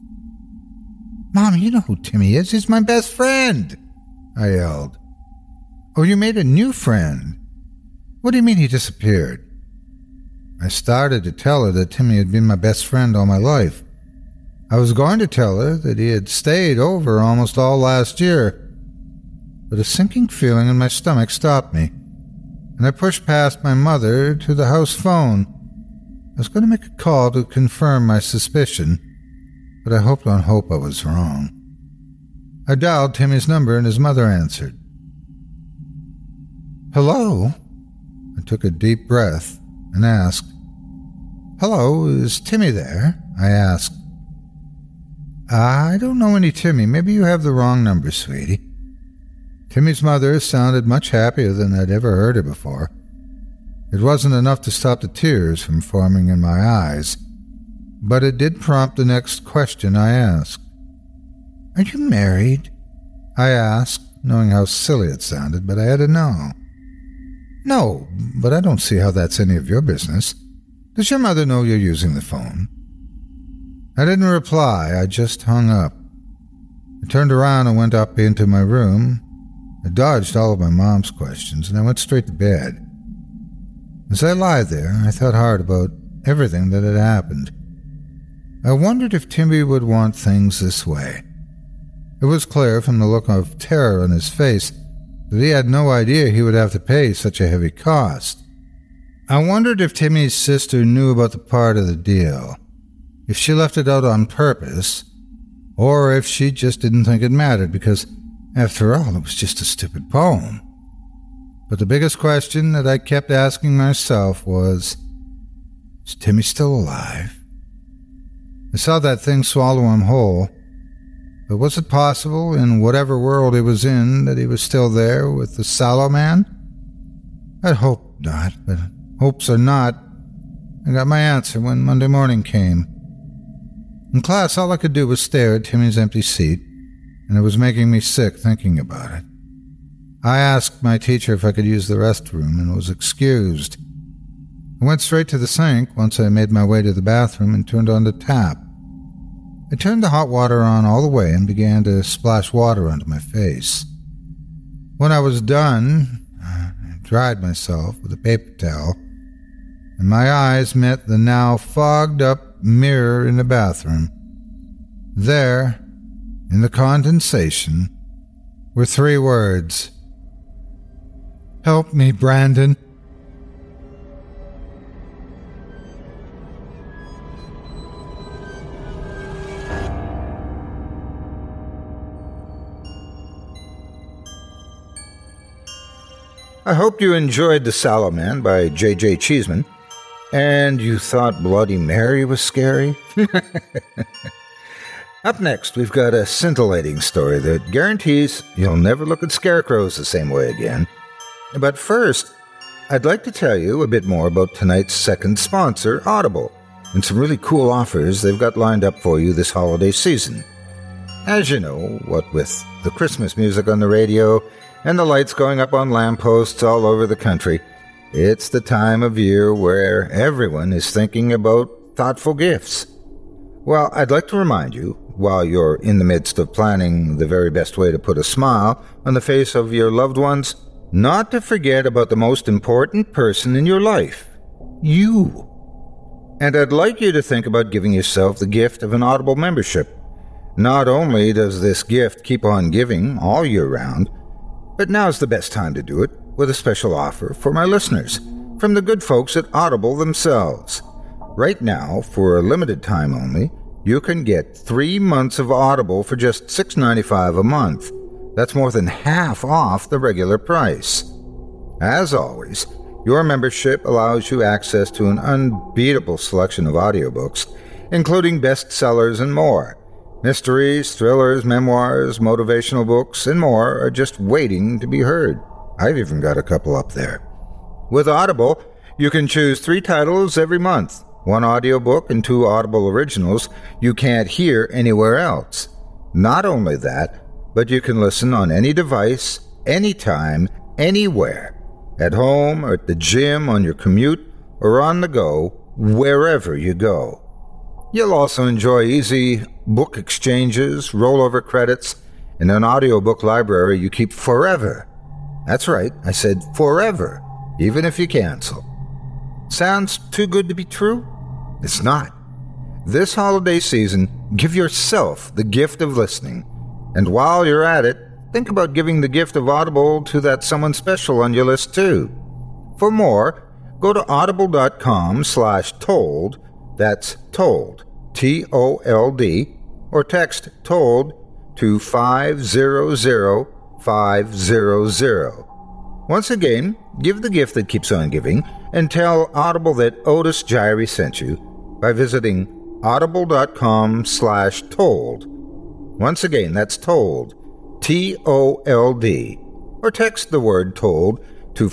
"Mom, you know who Timmy is. He's my best friend," I yelled. "Oh, you made a new friend? What do you mean he disappeared?" I started to tell her that Timmy had been my best friend all my life. I was going to tell her that he had stayed over almost all last year, but a sinking feeling in my stomach stopped me, and I pushed past my mother to the house phone. I was going to make a call to confirm my suspicion, but I hoped on hope I was wrong. I dialed Timmy's number and his mother answered. "Hello?" I took a deep breath and asked. "Hello, is Timmy there?" I asked. "I don't know any Timmy. Maybe you have the wrong number, sweetie." Timmy's mother sounded much happier than I'd ever heard her before. It wasn't enough to stop the tears from forming in my eyes, but it did prompt the next question I asked. "Are you married?" I asked, knowing how silly it sounded, but I had to know. "No, but I don't see how that's any of your business. Does your mother know you're using the phone?" I didn't reply, I just hung up. I turned around and went up into my room. I dodged all of my mom's questions, and I went straight to bed. As I lay there, I thought hard about everything that had happened. I wondered if Timmy would want things this way. It was clear from the look of terror on his face that he had no idea he would have to pay such a heavy cost. I wondered if Timmy's sister knew about the part of the deal, if she left it out on purpose, or if she just didn't think it mattered because, after all, it was just a stupid poem. But the biggest question that I kept asking myself was, is Timmy still alive? I saw that thing swallow him whole, but was it possible, in whatever world he was in, that he was still there with the Sallow Man? I'd hoped not, but hopes or not, I got my answer when Monday morning came. In class, all I could do was stare at Timmy's empty seat, and it was making me sick thinking about it. I asked my teacher if I could use the restroom and was excused. I went straight to the sink once I made my way to the bathroom and turned on the tap. I turned the hot water on all the way and began to splash water onto my face. When I was done, I dried myself with a paper towel, and my eyes met the now fogged-up mirror in the bathroom. There, in the condensation, were 3 words. "Help me, Brandon." I hope you enjoyed The Sallow Man by J.J. Cheeseman, and you thought Bloody Mary was scary? Up next, we've got a scintillating story that guarantees you'll never look at scarecrows the same way again. But first, I'd like to tell you a bit more about tonight's second sponsor, Audible, and some really cool offers they've got lined up for you this holiday season. As you know, what with the Christmas music on the radio and the lights going up on lampposts all over the country, it's the time of year where everyone is thinking about thoughtful gifts. Well, I'd like to remind you, while you're in the midst of planning the very best way to put a smile on the face of your loved ones, not to forget about the most important person in your life, you. And I'd like you to think about giving yourself the gift of an Audible membership. Not only does this gift keep on giving all year round, but now's the best time to do it with a special offer for my listeners from the good folks at Audible themselves. Right now, for a limited time only, you can get 3 months of Audible for just $6.95 a month. That's more than half off the regular price. As always, your membership allows you access to an unbeatable selection of audiobooks, including bestsellers and more. Mysteries, thrillers, memoirs, motivational books, and more are just waiting to be heard. I've even got a couple up there. With Audible, you can choose 3 titles every month, 1 audiobook and 2 Audible originals you can't hear anywhere else. Not only that, but you can listen on any device, anytime, anywhere, at home or at the gym, on your commute, or on the go, wherever you go. You'll also enjoy easy book exchanges, rollover credits, and an audiobook library you keep forever. That's right, I said forever, even if you cancel. Sounds too good to be true? It's not. This holiday season, give yourself the gift of listening. And while you're at it, think about giving the gift of Audible to that someone special on your list too. For more, go to audible.com/told, that's told, T-O-L-D, or text told to 500-500. Once again, give the gift that keeps on giving, and tell Audible that Otis Jiry sent you by visiting audible.com/told. Once again, that's told, T-O-L-D, or text the word told to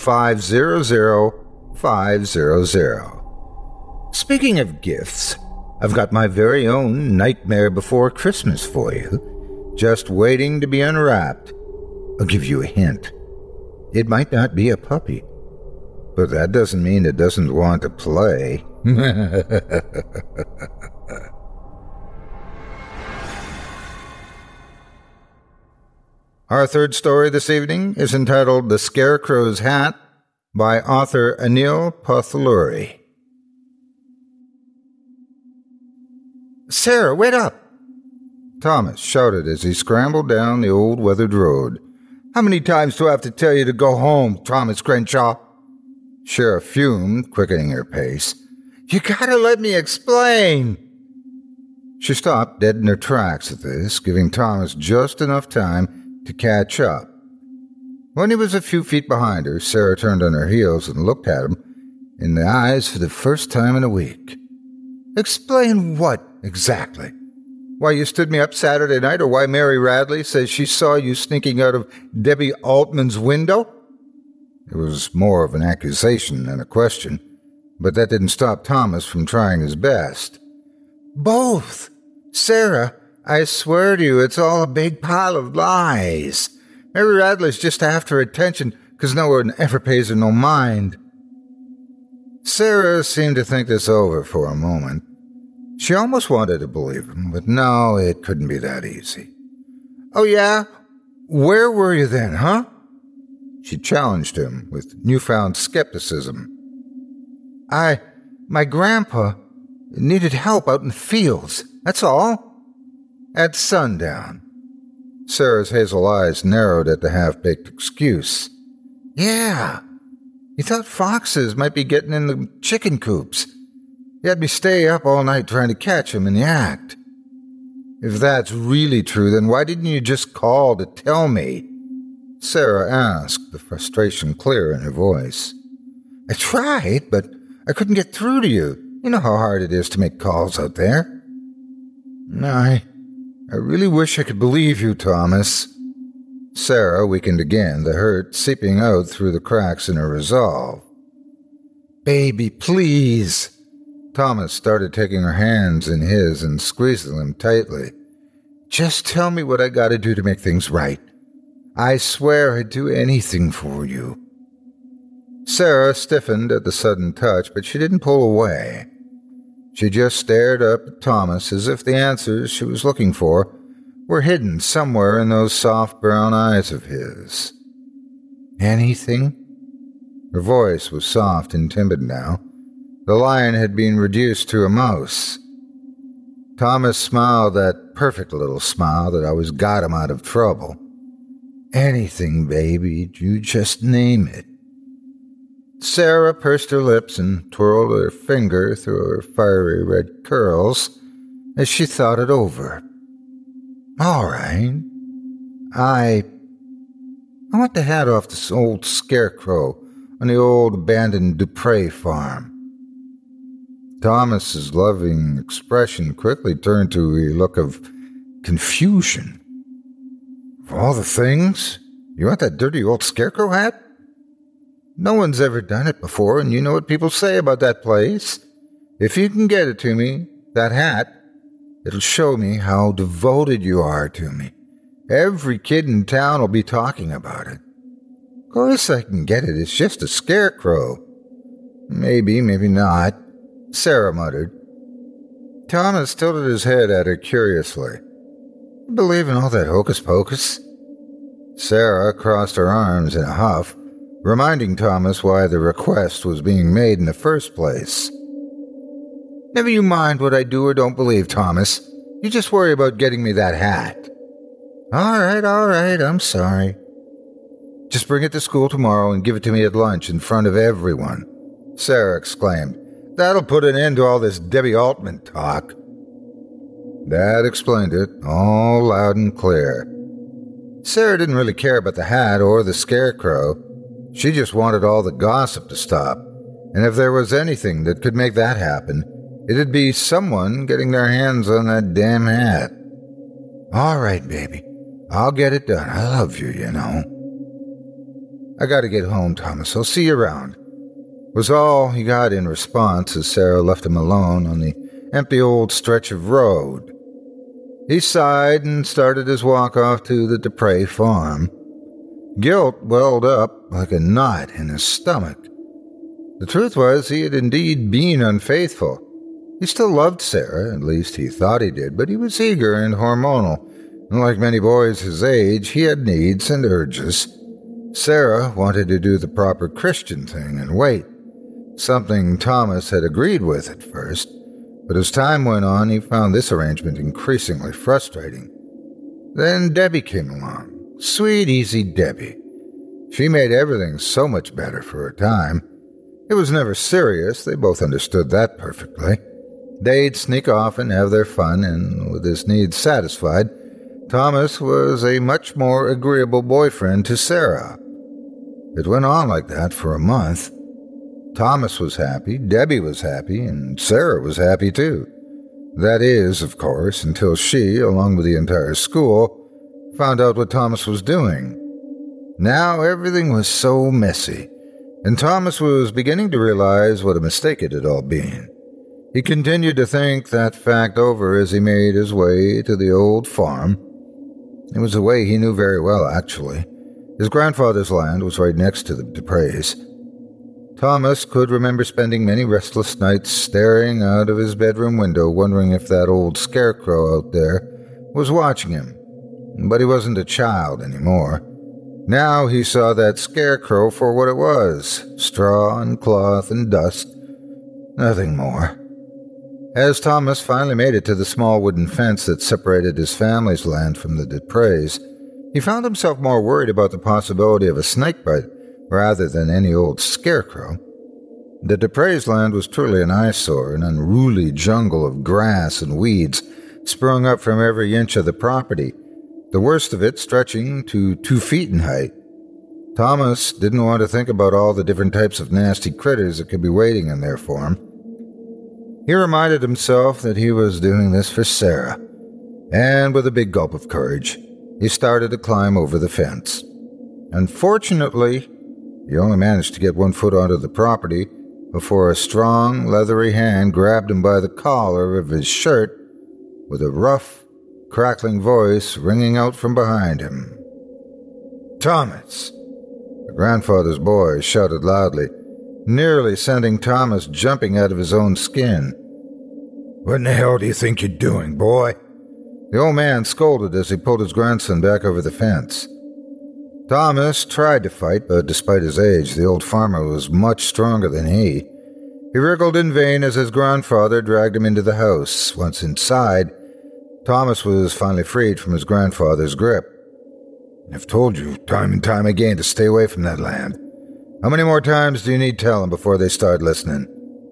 500-500. Speaking of gifts, I've got my very own Nightmare Before Christmas for you, just waiting to be unwrapped. I'll give you a hint. It might not be a puppy, but that doesn't mean it doesn't want to play. Our third story this evening is entitled The Scarecrow's Hat by author Anil Pathuluri. "Sarah, wait up!" Thomas shouted as he scrambled down the old weathered road. "How many times do I have to tell you to go home, Thomas Crenshaw?" Sheriff fumed, quickening her pace. "You gotta let me explain." She stopped dead in her tracks at this, giving Thomas just enough time to catch up. When he was a few feet behind her, Sarah turned on her heels and looked at him in the eyes for the first time in a week. "Explain what, exactly? Why you stood me up Saturday night, or why Mary Radley says she saw you sneaking out of Debbie Altman's window?" It was more of an accusation than a question, but that didn't stop Thomas from trying his best. "Both. Sarah, I swear to you, it's all a big pile of lies. Mary Radley's just after attention, 'cause no one ever pays her no mind." Sarah seemed to think this over for a moment. She almost wanted to believe him, but no, it couldn't be that easy. "Oh, yeah? Where were you then, huh?" She challenged him with newfound skepticism. My grandpa needed help out in the fields, that's all. At sundown." Sarah's hazel eyes narrowed at the half-baked excuse. "Yeah, he thought foxes might be getting in the chicken coops. He had me stay up all night trying to catch him in the act. If that's really true, then why didn't you just call to tell me?" Sarah asked, the frustration clear in her voice. "I tried, but I couldn't get through to you. You know how hard it is to make calls out there." I really wish I could believe you, Thomas." Sarah weakened again, the hurt seeping out through the cracks in her resolve. "Baby, please." Thomas started taking her hands in his and squeezing them tightly. "Just tell me what I gotta do to make things right. I swear I'd do anything for you." Sarah stiffened at the sudden touch, but she didn't pull away. She just stared up at Thomas as if the answers she was looking for were hidden somewhere in those soft brown eyes of his. "Anything?" Her voice was soft and timid now. The lion had been reduced to a mouse. Thomas smiled that perfect little smile that always got him out of trouble. "Anything, baby, you just name it." Sarah pursed her lips and twirled her finger through her fiery red curls as she thought it over. "All right. I want the hat off this old scarecrow on the old abandoned Dupre farm." Thomas's loving expression quickly turned to a look of confusion. "Of all the things, you want that dirty old scarecrow hat? No one's ever done it before, and you know what people say about that place. If you can get it to me, that hat, it'll show me how devoted you are to me. Every kid in town will be talking about it. Of course I can get it, it's just a scarecrow." "Maybe, maybe not," Sarah muttered. Thomas tilted his head at her curiously. "You believe in all that hocus-pocus?" Sarah crossed her arms in a huff, reminding Thomas why the request was being made in the first place. "Never you mind what I do or don't believe, Thomas. You just worry about getting me that hat." All right, I'm sorry. Just bring it to school tomorrow and give it to me at lunch in front of everyone," Sarah exclaimed. "That'll put an end to all this Debbie Altman talk." That explained it, all loud and clear. Sarah didn't really care about the hat or the scarecrow. She just wanted all the gossip to stop, and if there was anything that could make that happen, it'd be someone getting their hands on that damn hat. "All right, baby. I'll get it done. I love you, you know." I gotta get home, Thomas. I'll see you around," was all he got in response as Sarah left him alone on the empty old stretch of road. He sighed and started his walk off to the Dupre farm. Guilt welled up like a knot in his stomach. The truth was, he had indeed been unfaithful. He still loved Sarah, at least he thought he did, but he was eager and hormonal, and like many boys his age, he had needs and urges. Sarah wanted to do the proper Christian thing and wait, something Thomas had agreed with at first, but as time went on, he found this arrangement increasingly frustrating. Then Debbie came along. Sweet, easy Debbie. She made everything so much better for her time. It was never serious, they both understood that perfectly. They'd sneak off and have their fun, and with his needs satisfied, Thomas was a much more agreeable boyfriend to Sarah. It went on like that for a month. Thomas was happy, Debbie was happy, and Sarah was happy too. That is, of course, until she, along with the entire school, found out what Thomas was doing. Now everything was so messy, and Thomas was beginning to realize what a mistake it had all been. He continued to think that fact over as he made his way to the old farm. It was a way he knew very well, actually. His grandfather's land was right next to the Dupre's. Thomas could remember spending many restless nights staring out of his bedroom window, wondering if that old scarecrow out there was watching him. But he wasn't a child anymore. Now he saw that scarecrow for what it was, straw and cloth and dust, nothing more. As Thomas finally made it to the small wooden fence that separated his family's land from the Dupre's, he found himself more worried about the possibility of a snakebite rather than any old scarecrow. The Dupre's land was truly an eyesore, an unruly jungle of grass and weeds sprung up from every inch of the property, the worst of it stretching to 2 feet in height. Thomas didn't want to think about all the different types of nasty critters that could be waiting in there for him. He reminded himself that he was doing this for Sarah, and with a big gulp of courage, he started to climb over the fence. Unfortunately, he only managed to get 1 foot onto the property before a strong, leathery hand grabbed him by the collar of his shirt with a rough, crackling voice ringing out from behind him. "Thomas!" The grandfather's boy shouted loudly, nearly sending Thomas jumping out of his own skin. "What in the hell do you think you're doing, boy?" The old man scolded as he pulled his grandson back over the fence. Thomas tried to fight, but despite his age, the old farmer was much stronger than he. He wriggled in vain as his grandfather dragged him into the house. Once inside, Thomas was finally freed from his grandfather's grip. "I've told you time and time again to stay away from that land. How many more times do you need telling before they start listening?"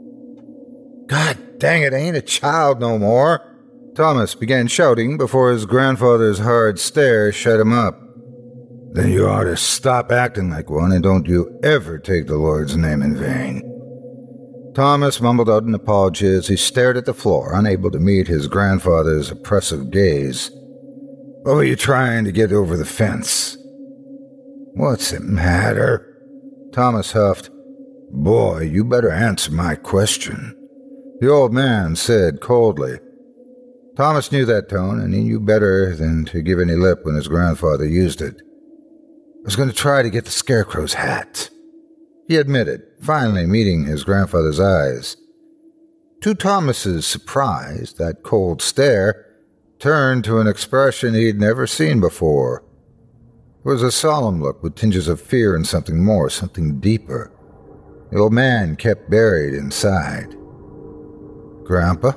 "God dang it, I ain't a child no more," Thomas began shouting before his grandfather's hard stare shut him up. "Then you ought to stop acting like one, and don't you ever take the Lord's name in vain." Thomas mumbled out an apology as he stared at the floor, unable to meet his grandfather's oppressive gaze. "What were you trying to get over the fence?" "What's the matter?" Thomas huffed. "Boy, you better answer my question," the old man said coldly. Thomas knew that tone, and he knew better than to give any lip when his grandfather used it. "I was going to try to get the scarecrow's hat," he admitted, finally meeting his grandfather's eyes. To Thomas's surprise, that cold stare turned to an expression he'd never seen before. It was a solemn look with tinges of fear and something more, something deeper. The old man kept buried inside. "Grandpa?"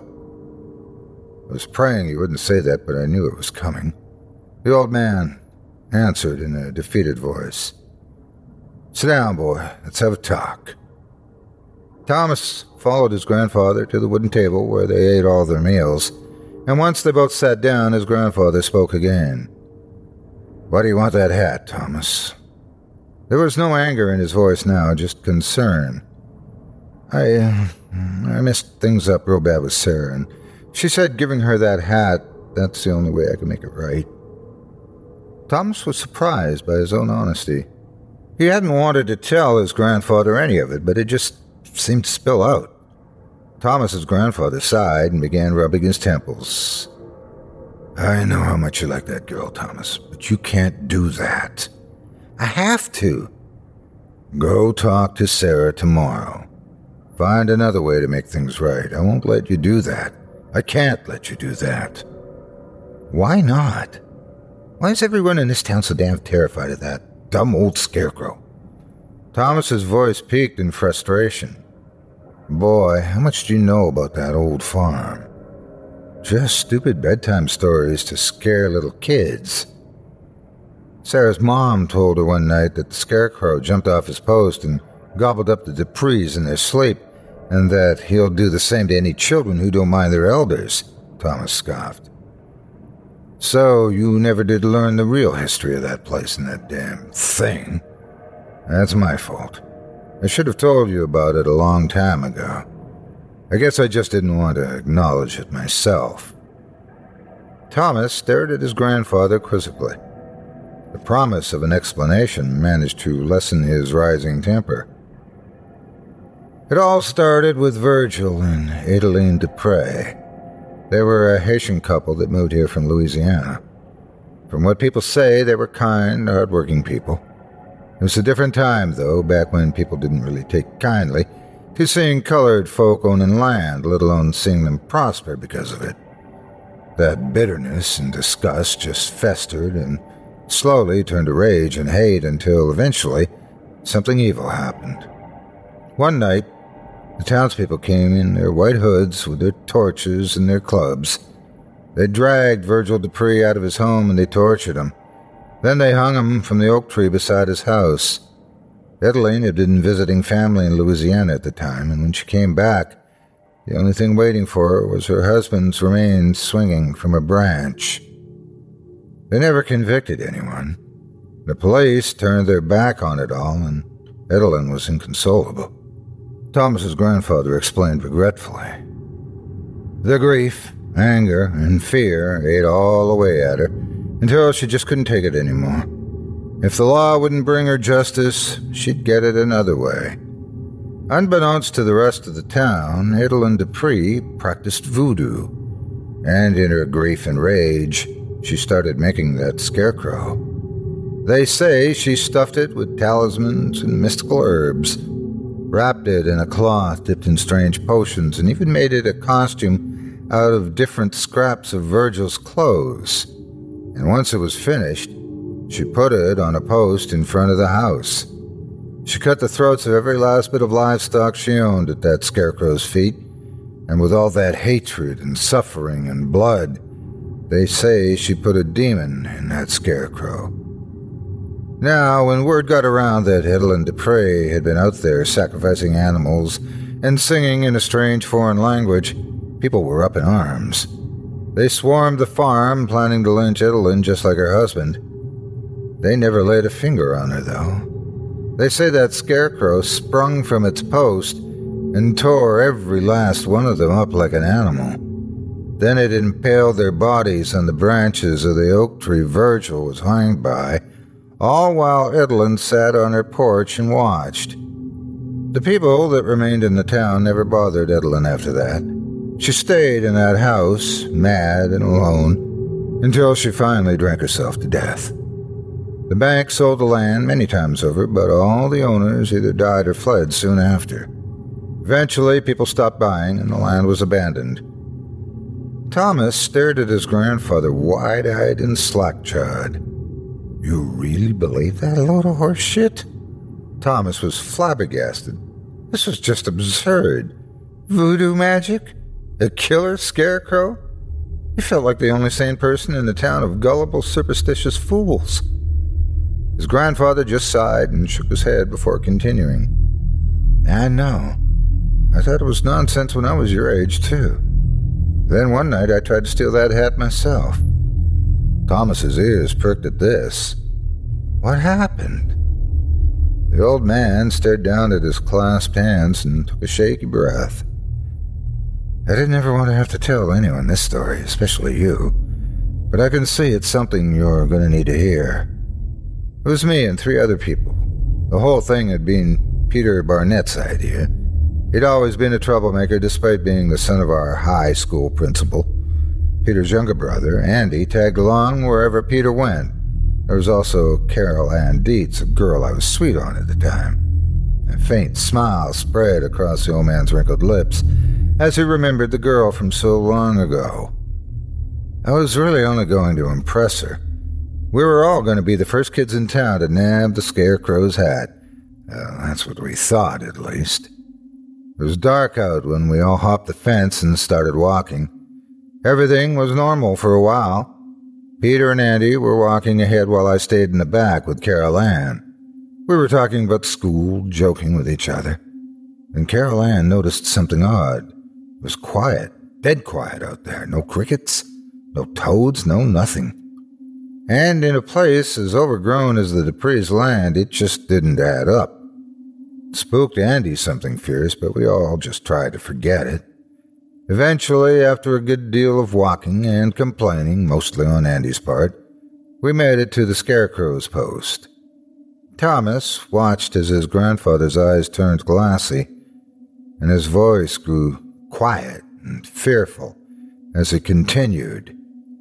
I was praying he wouldn't say that, but I knew it was coming. The old man answered in a defeated voice. "Sit down, boy. Let's have a talk." Thomas followed his grandfather to the wooden table where they ate all their meals, and once they both sat down, his grandfather spoke again. "Why do you want that hat, Thomas?" There was no anger in his voice now, just concern. I messed things up real bad with Sarah, and she said giving her that hat, that's the only way I can make it right." Thomas was surprised by his own honesty. He hadn't wanted to tell his grandfather any of it, but it just seemed to spill out. Thomas's grandfather sighed and began rubbing his temples. I know how much you like that girl, Thomas, but you can't do that. I have to. Go talk to Sarah tomorrow. Find another way to make things right. I won't let you do that. I can't let you do that. Why not? Why is everyone in this town so damn terrified of that dumb old scarecrow? Thomas's voice peaked in frustration. Boy, how much do you know about that old farm? Just stupid bedtime stories to scare little kids. Sarah's mom told her one night that the scarecrow jumped off his post and gobbled up the Duprees in their sleep, and that he'll do the same to any children who don't mind their elders, Thomas scoffed. So you never did learn the real history of that place and that damn thing. That's my fault. I should have told you about it a long time ago. I guess I just didn't want to acknowledge it myself. Thomas stared at his grandfather quizzically. The promise of an explanation managed to lessen his rising temper. It all started with Virgil and Adeline Dupre. They were a Haitian couple that moved here from Louisiana. From what people say, they were kind, hard-working people. It was a different time, though, back when people didn't really take kindly to seeing colored folk owning land, let alone seeing them prosper because of it. That bitterness and disgust just festered and slowly turned to rage and hate until eventually something evil happened. One night, the townspeople came in their white hoods with their torches and their clubs. They dragged Virgil Dupree out of his home and they tortured him. Then they hung him from the oak tree beside his house. Adeline had been visiting family in Louisiana at the time, and when she came back, the only thing waiting for her was her husband's remains swinging from a branch. They never convicted anyone. The police turned their back on it all, and Adeline was inconsolable. Thomas's grandfather explained regretfully. The grief, anger, and fear ate all away at her until she just couldn't take it anymore. If the law wouldn't bring her justice, she'd get it another way. Unbeknownst to the rest of the town, Adeline Dupree practiced voodoo, and in her grief and rage, she started making that scarecrow. They say she stuffed it with talismans and mystical herbs, wrapped it in a cloth dipped in strange potions, and even made it a costume out of different scraps of Virgil's clothes. And once it was finished, she put it on a post in front of the house. She cut the throats of every last bit of livestock she owned at that scarecrow's feet, and with all that hatred and suffering and blood, they say she put a demon in that scarecrow. Now, when word got around that Adeline Dupre had been out there sacrificing animals and singing in a strange foreign language, people were up in arms. They swarmed the farm, planning to lynch Adeline just like her husband. They never laid a finger on her, though. They say that scarecrow sprung from its post and tore every last one of them up like an animal. Then it impaled their bodies on the branches of the oak tree Virgil was hanged by, all while Adeline sat on her porch and watched. The people that remained in the town never bothered Adeline after that. She stayed in that house, mad and alone, until she finally drank herself to death. The bank sold the land many times over, but all the owners either died or fled soon after. Eventually, people stopped buying, and the land was abandoned. Thomas stared at his grandfather wide-eyed and slack-jawed. You really believe that load of horse shit? Thomas was flabbergasted. This was just absurd. Voodoo magic? A killer scarecrow? He felt like the only sane person in the town of gullible, superstitious fools. His grandfather just sighed and shook his head before continuing. I know. I thought it was nonsense when I was your age, too. Then one night I tried to steal that hat myself. Thomas's ears perked at this. What happened? The old man stared down at his clasped hands and took a shaky breath. I didn't ever want to have to tell anyone this story, especially you, but I can see it's something you're going to need to hear. It was me and 3 other people. The whole thing had been Peter Barnett's idea. He'd always been a troublemaker despite being the son of our high school principal. Peter's younger brother, Andy, tagged along wherever Peter went. There was also Carol Ann Dietz, a girl I was sweet on at the time. A faint smile spread across the old man's wrinkled lips as he remembered the girl from so long ago. I was really only going to impress her. We were all going to be the first kids in town to nab the Scarecrow's hat. That's what we thought, at least. It was dark out when we all hopped the fence and started walking. Everything was normal for a while. Peter and Andy were walking ahead while I stayed in the back with Carol Ann. We were talking about school, joking with each other. Then Carol Ann noticed something odd. It was quiet, dead quiet out there. No crickets, no toads, no nothing. And in a place as overgrown as the Dupree's land, it just didn't add up. It spooked Andy something fierce, but we all just tried to forget it. Eventually, after a good deal of walking and complaining, mostly on Andy's part, we made it to the Scarecrow's post. Thomas watched as his grandfather's eyes turned glassy, and his voice grew quiet and fearful as he continued.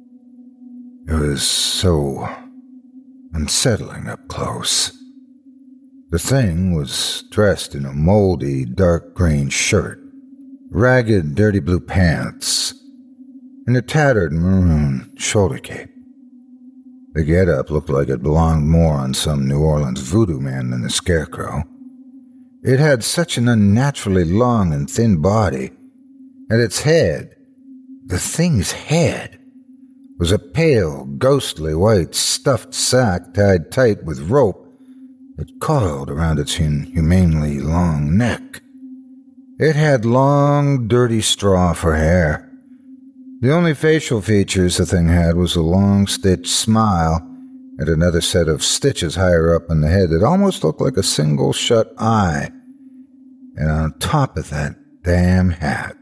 It was so unsettling up close. The thing was dressed in a moldy, dark green shirt, ragged, dirty blue pants, and a tattered maroon shoulder cape. The get-up looked like it belonged more on some New Orleans voodoo man than the Scarecrow. It had such an unnaturally long and thin body, and its head, the thing's head, was a pale, ghostly white stuffed sack tied tight with rope that coiled around its inhumanely long neck. It had long, dirty straw for hair. The only facial features the thing had was a long stitched smile and another set of stitches higher up on the head that almost looked like a single shut eye. And on top of that damn hat.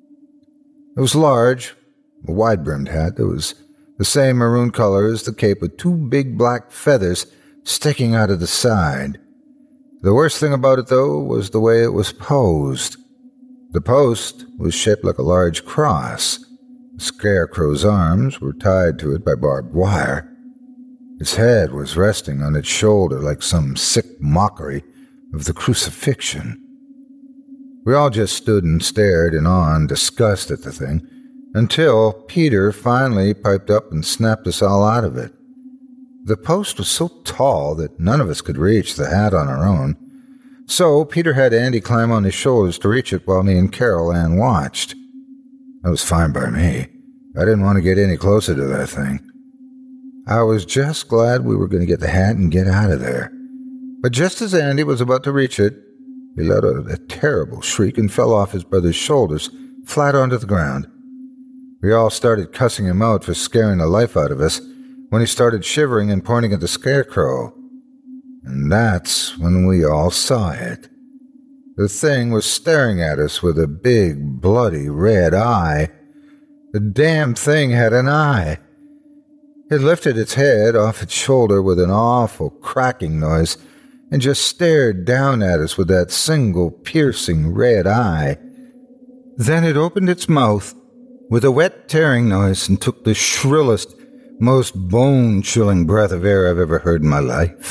It was large, a wide-brimmed hat that was the same maroon color as the cape with two big black feathers sticking out of the side. The worst thing about it, though, was the way it was posed. The post was shaped like a large cross. The Scarecrow's arms were tied to it by barbed wire. Its head was resting on its shoulder like some sick mockery of the crucifixion. We all just stood and stared in awe and disgust at the thing, until Peter finally piped up and snapped us all out of it. The post was so tall that none of us could reach the hat on our own, so Peter had Andy climb on his shoulders to reach it while me and Carol Ann watched. That was fine by me. I didn't want to get any closer to that thing. I was just glad we were going to get the hat and get out of there. But just as Andy was about to reach it, he let out a terrible shriek and fell off his brother's shoulders, flat onto the ground. We all started cussing him out for scaring the life out of us when he started shivering and pointing at the Scarecrow. And that's when we all saw it. The thing was staring at us with a big, bloody red eye. The damn thing had an eye. It lifted its head off its shoulder with an awful cracking noise and just stared down at us with that single piercing red eye. Then it opened its mouth with a wet tearing noise and took the shrillest, most bone-chilling breath of air I've ever heard in my life.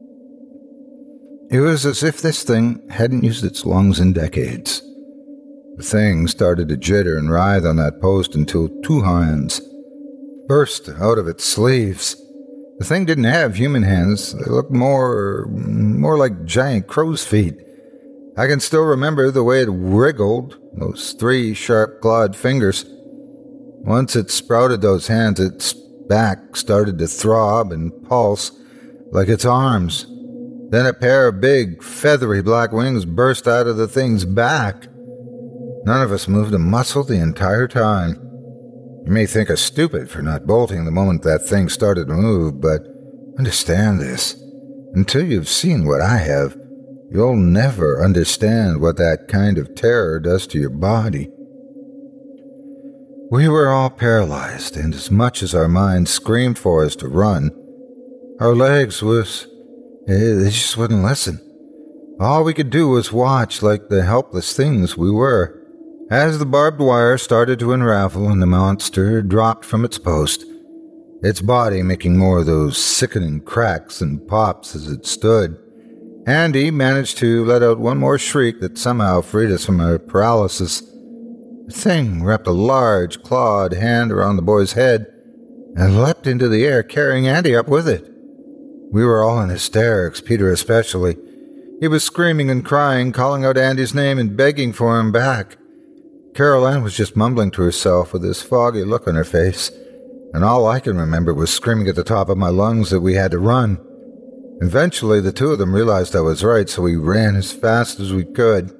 It was as if this thing hadn't used its lungs in decades. The thing started to jitter and writhe on that post until two hands burst out of its sleeves. The thing didn't have human hands. They looked more like giant crow's feet. I can still remember the way it wriggled, those three sharp clawed fingers. Once it sprouted those hands, its back started to throb and pulse like its arms. Then a pair of big, feathery black wings burst out of the thing's back. None of us moved a muscle the entire time. You may think us stupid for not bolting the moment that thing started to move, but understand this. Until you've seen what I have, you'll never understand what that kind of terror does to your body. We were all paralyzed, and as much as our minds screamed for us to run, our legs was They just wouldn't listen. All we could do was watch like the helpless things we were. As the barbed wire started to unravel and the monster dropped from its post, its body making more of those sickening cracks and pops as it stood, Andy managed to let out one more shriek that somehow freed us from our paralysis. The thing wrapped a large, clawed hand around the boy's head and leapt into the air, carrying Andy up with it. We were all in hysterics, Peter especially. He was screaming and crying, calling out Andy's name and begging for him back. Carol Ann was just mumbling to herself with this foggy look on her face, and all I can remember was screaming at the top of my lungs that we had to run. Eventually, the two of them realized I was right, so we ran as fast as we could.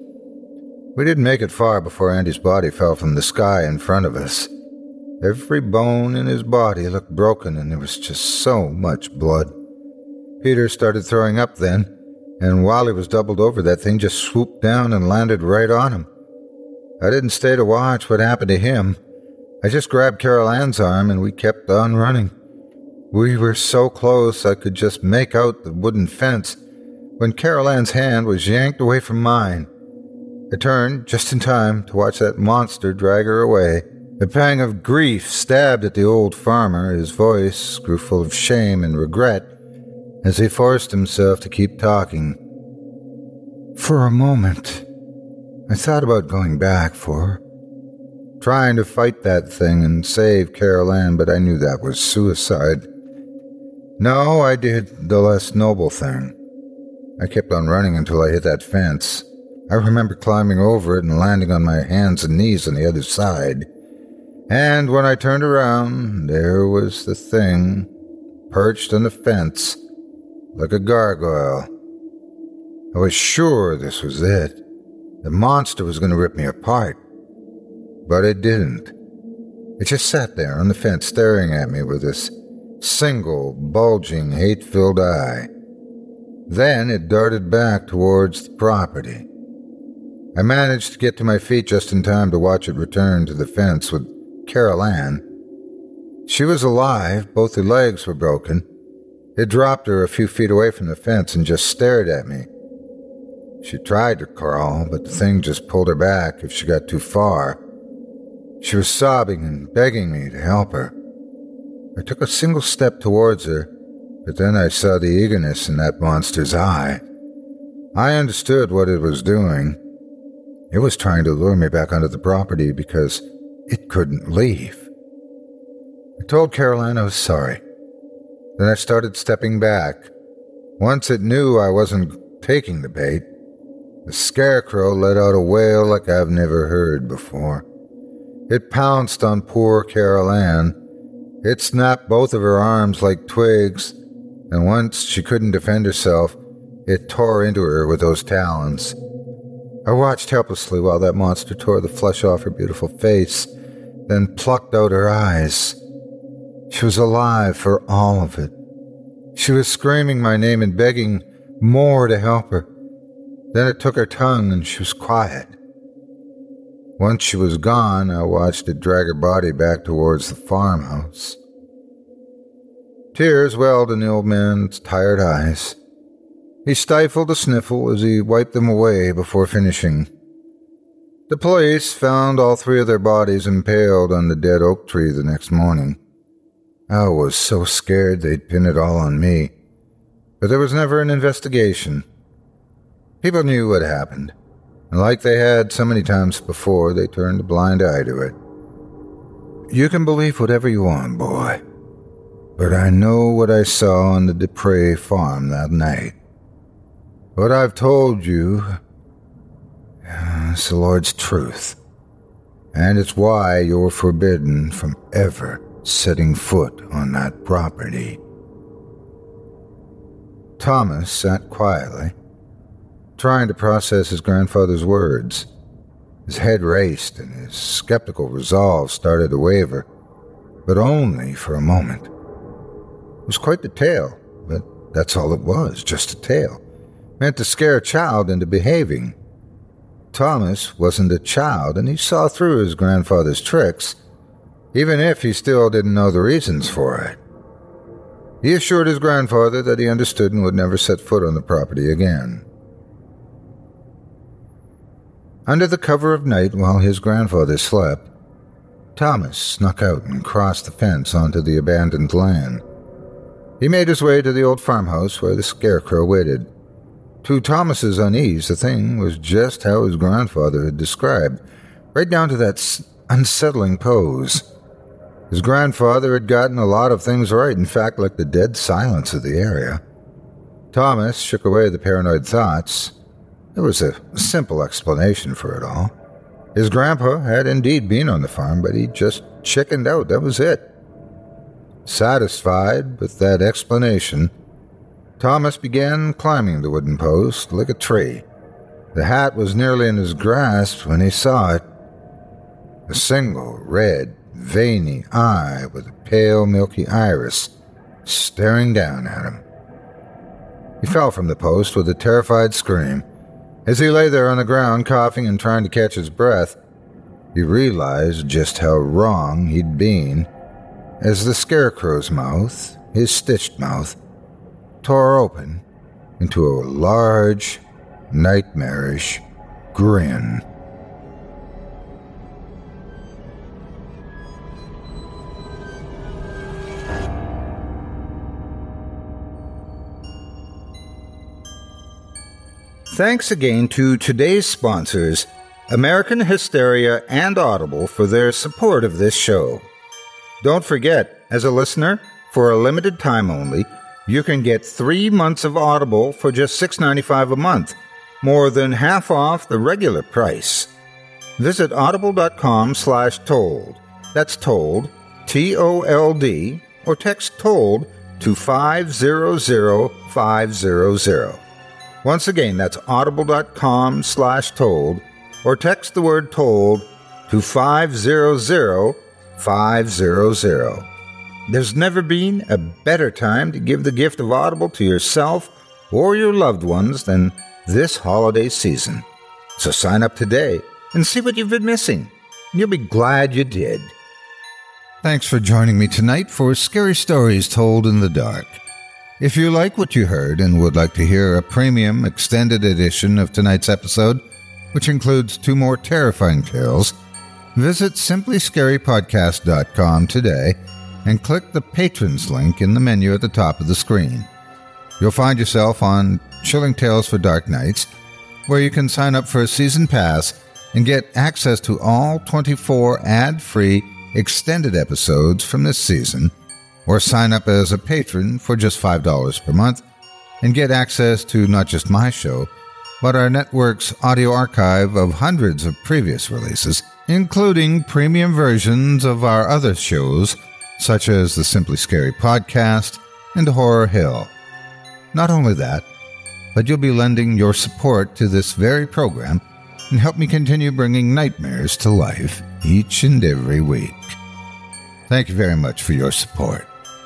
We didn't make it far before Andy's body fell from the sky in front of us. Every bone in his body looked broken, and there was just so much blood. Peter started throwing up then, and while he was doubled over, that thing just swooped down and landed right on him. I didn't stay to watch what happened to him. I just grabbed Carol Ann's arm, and we kept on running. We were so close I could just make out the wooden fence when Carol Ann's hand was yanked away from mine. I turned just in time to watch that monster drag her away. A pang of grief stabbed at the old farmer. His voice grew full of shame and regret as he forced himself to keep talking. For a moment, I thought about going back for her, trying to fight that thing and save Carol Ann, but I knew that was suicide. No, I did the less noble thing. I kept on running until I hit that fence. I remember climbing over it and landing on my hands and knees on the other side. And when I turned around, there was the thing, perched on the fence, like a gargoyle. I was sure this was it. The monster was going to rip me apart. But it didn't. It just sat there on the fence staring at me with this single, bulging, hate-filled eye. Then it darted back towards the property. I managed to get to my feet just in time to watch it return to the fence with Carol Ann. She was alive, both her legs were broken. It dropped her a few feet away from the fence and just stared at me. She tried to crawl, but the thing just pulled her back if she got too far. She was sobbing and begging me to help her. I took a single step towards her, but then I saw the eagerness in that monster's eye. I understood what it was doing. It was trying to lure me back onto the property because it couldn't leave. I told Carol Ann I was sorry. Then I started stepping back. Once it knew I wasn't taking the bait, the scarecrow let out a wail like I've never heard before. It pounced on poor Carol Ann. It snapped both of her arms like twigs, and once she couldn't defend herself, it tore into her with those talons. I watched helplessly while that monster tore the flesh off her beautiful face, then plucked out her eyes. She was alive for all of it. She was screaming my name and begging more to help her. Then it took her tongue and she was quiet. Once she was gone, I watched it drag her body back towards the farmhouse. Tears welled in the old man's tired eyes. He stifled a sniffle as he wiped them away before finishing. The police found all three of their bodies impaled on the dead oak tree the next morning. I was so scared they'd pin it all on me. But there was never an investigation. People knew what happened, and like they had so many times before, they turned a blind eye to it. You can believe whatever you want, boy, but I know what I saw on the Dupre farm that night. What I've told you is the Lord's truth, and it's why you're forbidden from ever setting foot on that property. Thomas sat quietly, trying to process his grandfather's words. His head raced and his skeptical resolve started to waver, but only for a moment. It was quite the tale, but that's all it was, just a tale, meant to scare a child into behaving. Thomas wasn't a child, and he saw through his grandfather's tricks, even if he still didn't know the reasons for it. He assured his grandfather that he understood and would never set foot on the property again. Under the cover of night, while his grandfather slept, Thomas snuck out and crossed the fence onto the abandoned land. He made his way to the old farmhouse where the scarecrow waited. To Thomas's unease, the thing was just how his grandfather had described, right down to that unsettling pose. His grandfather had gotten a lot of things right, in fact, like the dead silence of the area. Thomas shook away the paranoid thoughts. There was a simple explanation for it all. His grandpa had indeed been on the farm, but he just chickened out, that was it. Satisfied with that explanation, Thomas began climbing the wooden post like a tree. The hat was nearly in his grasp when he saw it. A single red, veiny eye with a pale, milky iris staring down at him. He fell from the post with a terrified scream. As he lay there on the ground, coughing and trying to catch his breath, he realized just how wrong he'd been as the scarecrow's mouth, his stitched mouth, tore open into a large, nightmarish grin. Thanks again to today's sponsors, American Hysteria and Audible, for their support of this show. Don't forget, as a listener, for a limited time only, you can get 3 months of Audible for just $6.95 a month, more than half off the regular price. Visit audible.com/told. That's told, T-O-L-D, or text told to 500500. Once again, that's audible.com/told, or text the word told to 500500. There's never been a better time to give the gift of Audible to yourself or your loved ones than this holiday season. So sign up today and see what you've been missing. You'll be glad you did. Thanks for joining me tonight for Scary Stories Told in the Dark. If you like what you heard and would like to hear a premium extended edition of tonight's episode, which includes 2 more terrifying tales, visit simplyscarypodcast.com today and click the Patrons link in the menu at the top of the screen. You'll find yourself on Chilling Tales for Dark Nights, where you can sign up for a season pass and get access to all 24 ad-free extended episodes from this season, or sign up as a patron for just $5 per month and get access to not just my show, but our network's audio archive of hundreds of previous releases, including premium versions of our other shows, such as the Simply Scary Podcast and Horror Hill. Not only that, but you'll be lending your support to this very program and help me continue bringing nightmares to life each and every week. Thank you very much for your support.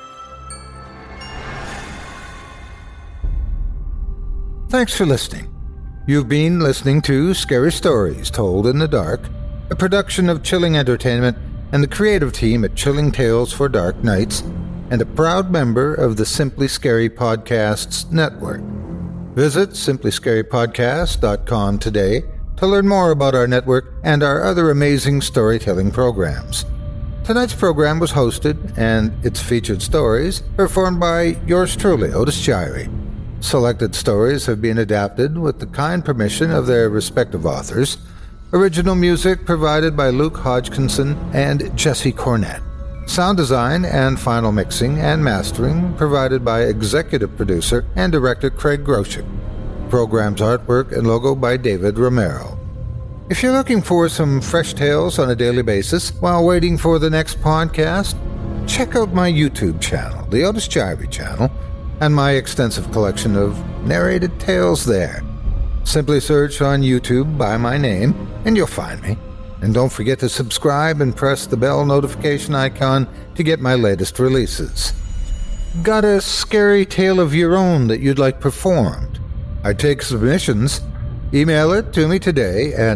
Thanks for listening. You've been listening to Scary Stories Told in the Dark, a production of Chilling Entertainment and the creative team at Chilling Tales for Dark Nights, and a proud member of the Simply Scary Podcasts network. Visit simplyscarypodcast.com today to learn more about our network and our other amazing storytelling programs. Tonight's program was hosted, and its featured stories performed by yours truly, Otis Chirey. Selected stories have been adapted with the kind permission of their respective authors. Original music provided by Luke Hodgkinson and Jesse Cornett. Sound design and final mixing and mastering provided by executive producer and director Craig Groshek. Program's artwork and logo by David Romero. If you're looking for some fresh tales on a daily basis while waiting for the next podcast, check out my YouTube channel, the Otis Chirey channel, and my extensive collection of narrated tales there. Simply search on YouTube by my name, and you'll find me. And don't forget to subscribe and press the bell notification icon to get my latest releases. Got a scary tale of your own that you'd like performed? I take submissions. Email it to me today at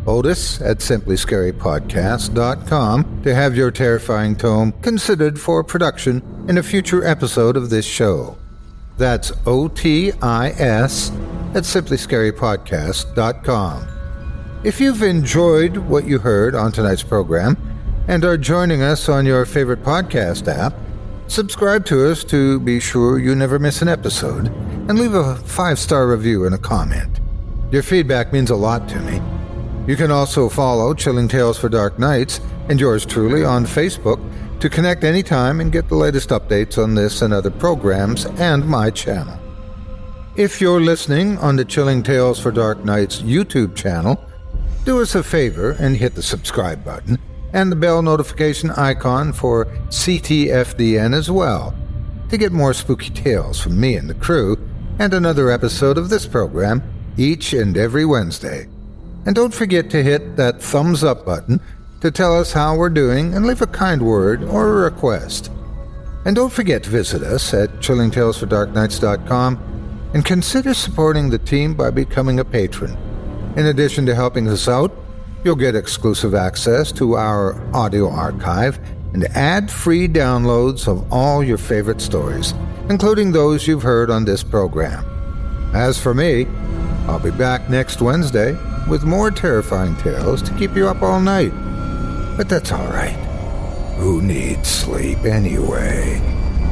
Otis at simplyscarypodcast.com to have your terrifying tome considered for production in a future episode of this show. That's OTIS at simplyscarypodcast.com. If you've enjoyed what you heard on tonight's program and are joining us on your favorite podcast app, subscribe to us to be sure you never miss an episode, and leave a 5-star review and a comment. Your feedback means a lot to me. You can also follow Chilling Tales for Dark Nights and yours truly on Facebook to connect anytime and get the latest updates on this and other programs and my channel. If you're listening on the Chilling Tales for Dark Nights YouTube channel, do us a favor and hit the subscribe button and the bell notification icon for CTFDN as well to get more spooky tales from me and the crew and another episode of this program each and every Wednesday. And don't forget to hit that thumbs up button to tell us how we're doing and leave a kind word or a request. And don't forget to visit us at chillingtalesfordarknights.com and consider supporting the team by becoming a patron. In addition to helping us out, you'll get exclusive access to our audio archive and ad-free downloads of all your favorite stories, including those you've heard on this program. As for me, I'll be back next Wednesday with more terrifying tales to keep you up all night. But that's all right. Who needs sleep anyway?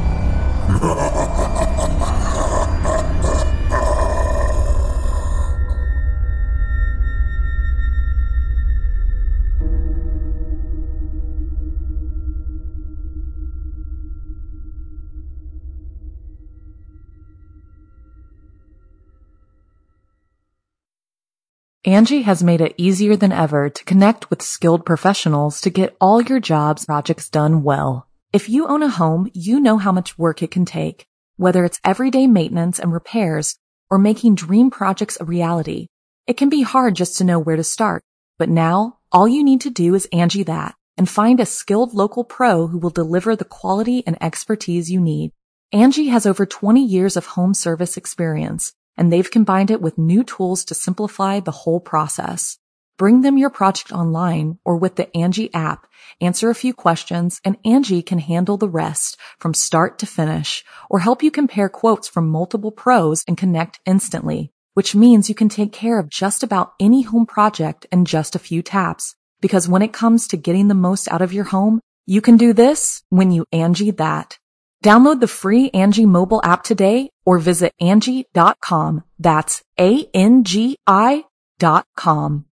Angie has made it easier than ever to connect with skilled professionals to get all your jobs projects done well. If you own a home, you know how much work it can take, whether it's everyday maintenance and repairs or making dream projects a reality. It can be hard just to know where to start, but now all you need to do is Angie that and find a skilled local pro who will deliver the quality and expertise you need. Angie has over 20 years of home service experience, and they've combined it with new tools to simplify the whole process. Bring them your project online or with the Angie app, answer a few questions, and Angie can handle the rest from start to finish, or help you compare quotes from multiple pros and connect instantly, which means you can take care of just about any home project in just a few taps. Because when it comes to getting the most out of your home, you can do this when you Angie that. Download the free Angie mobile app today or visit Angie.com. That's ANGI.com.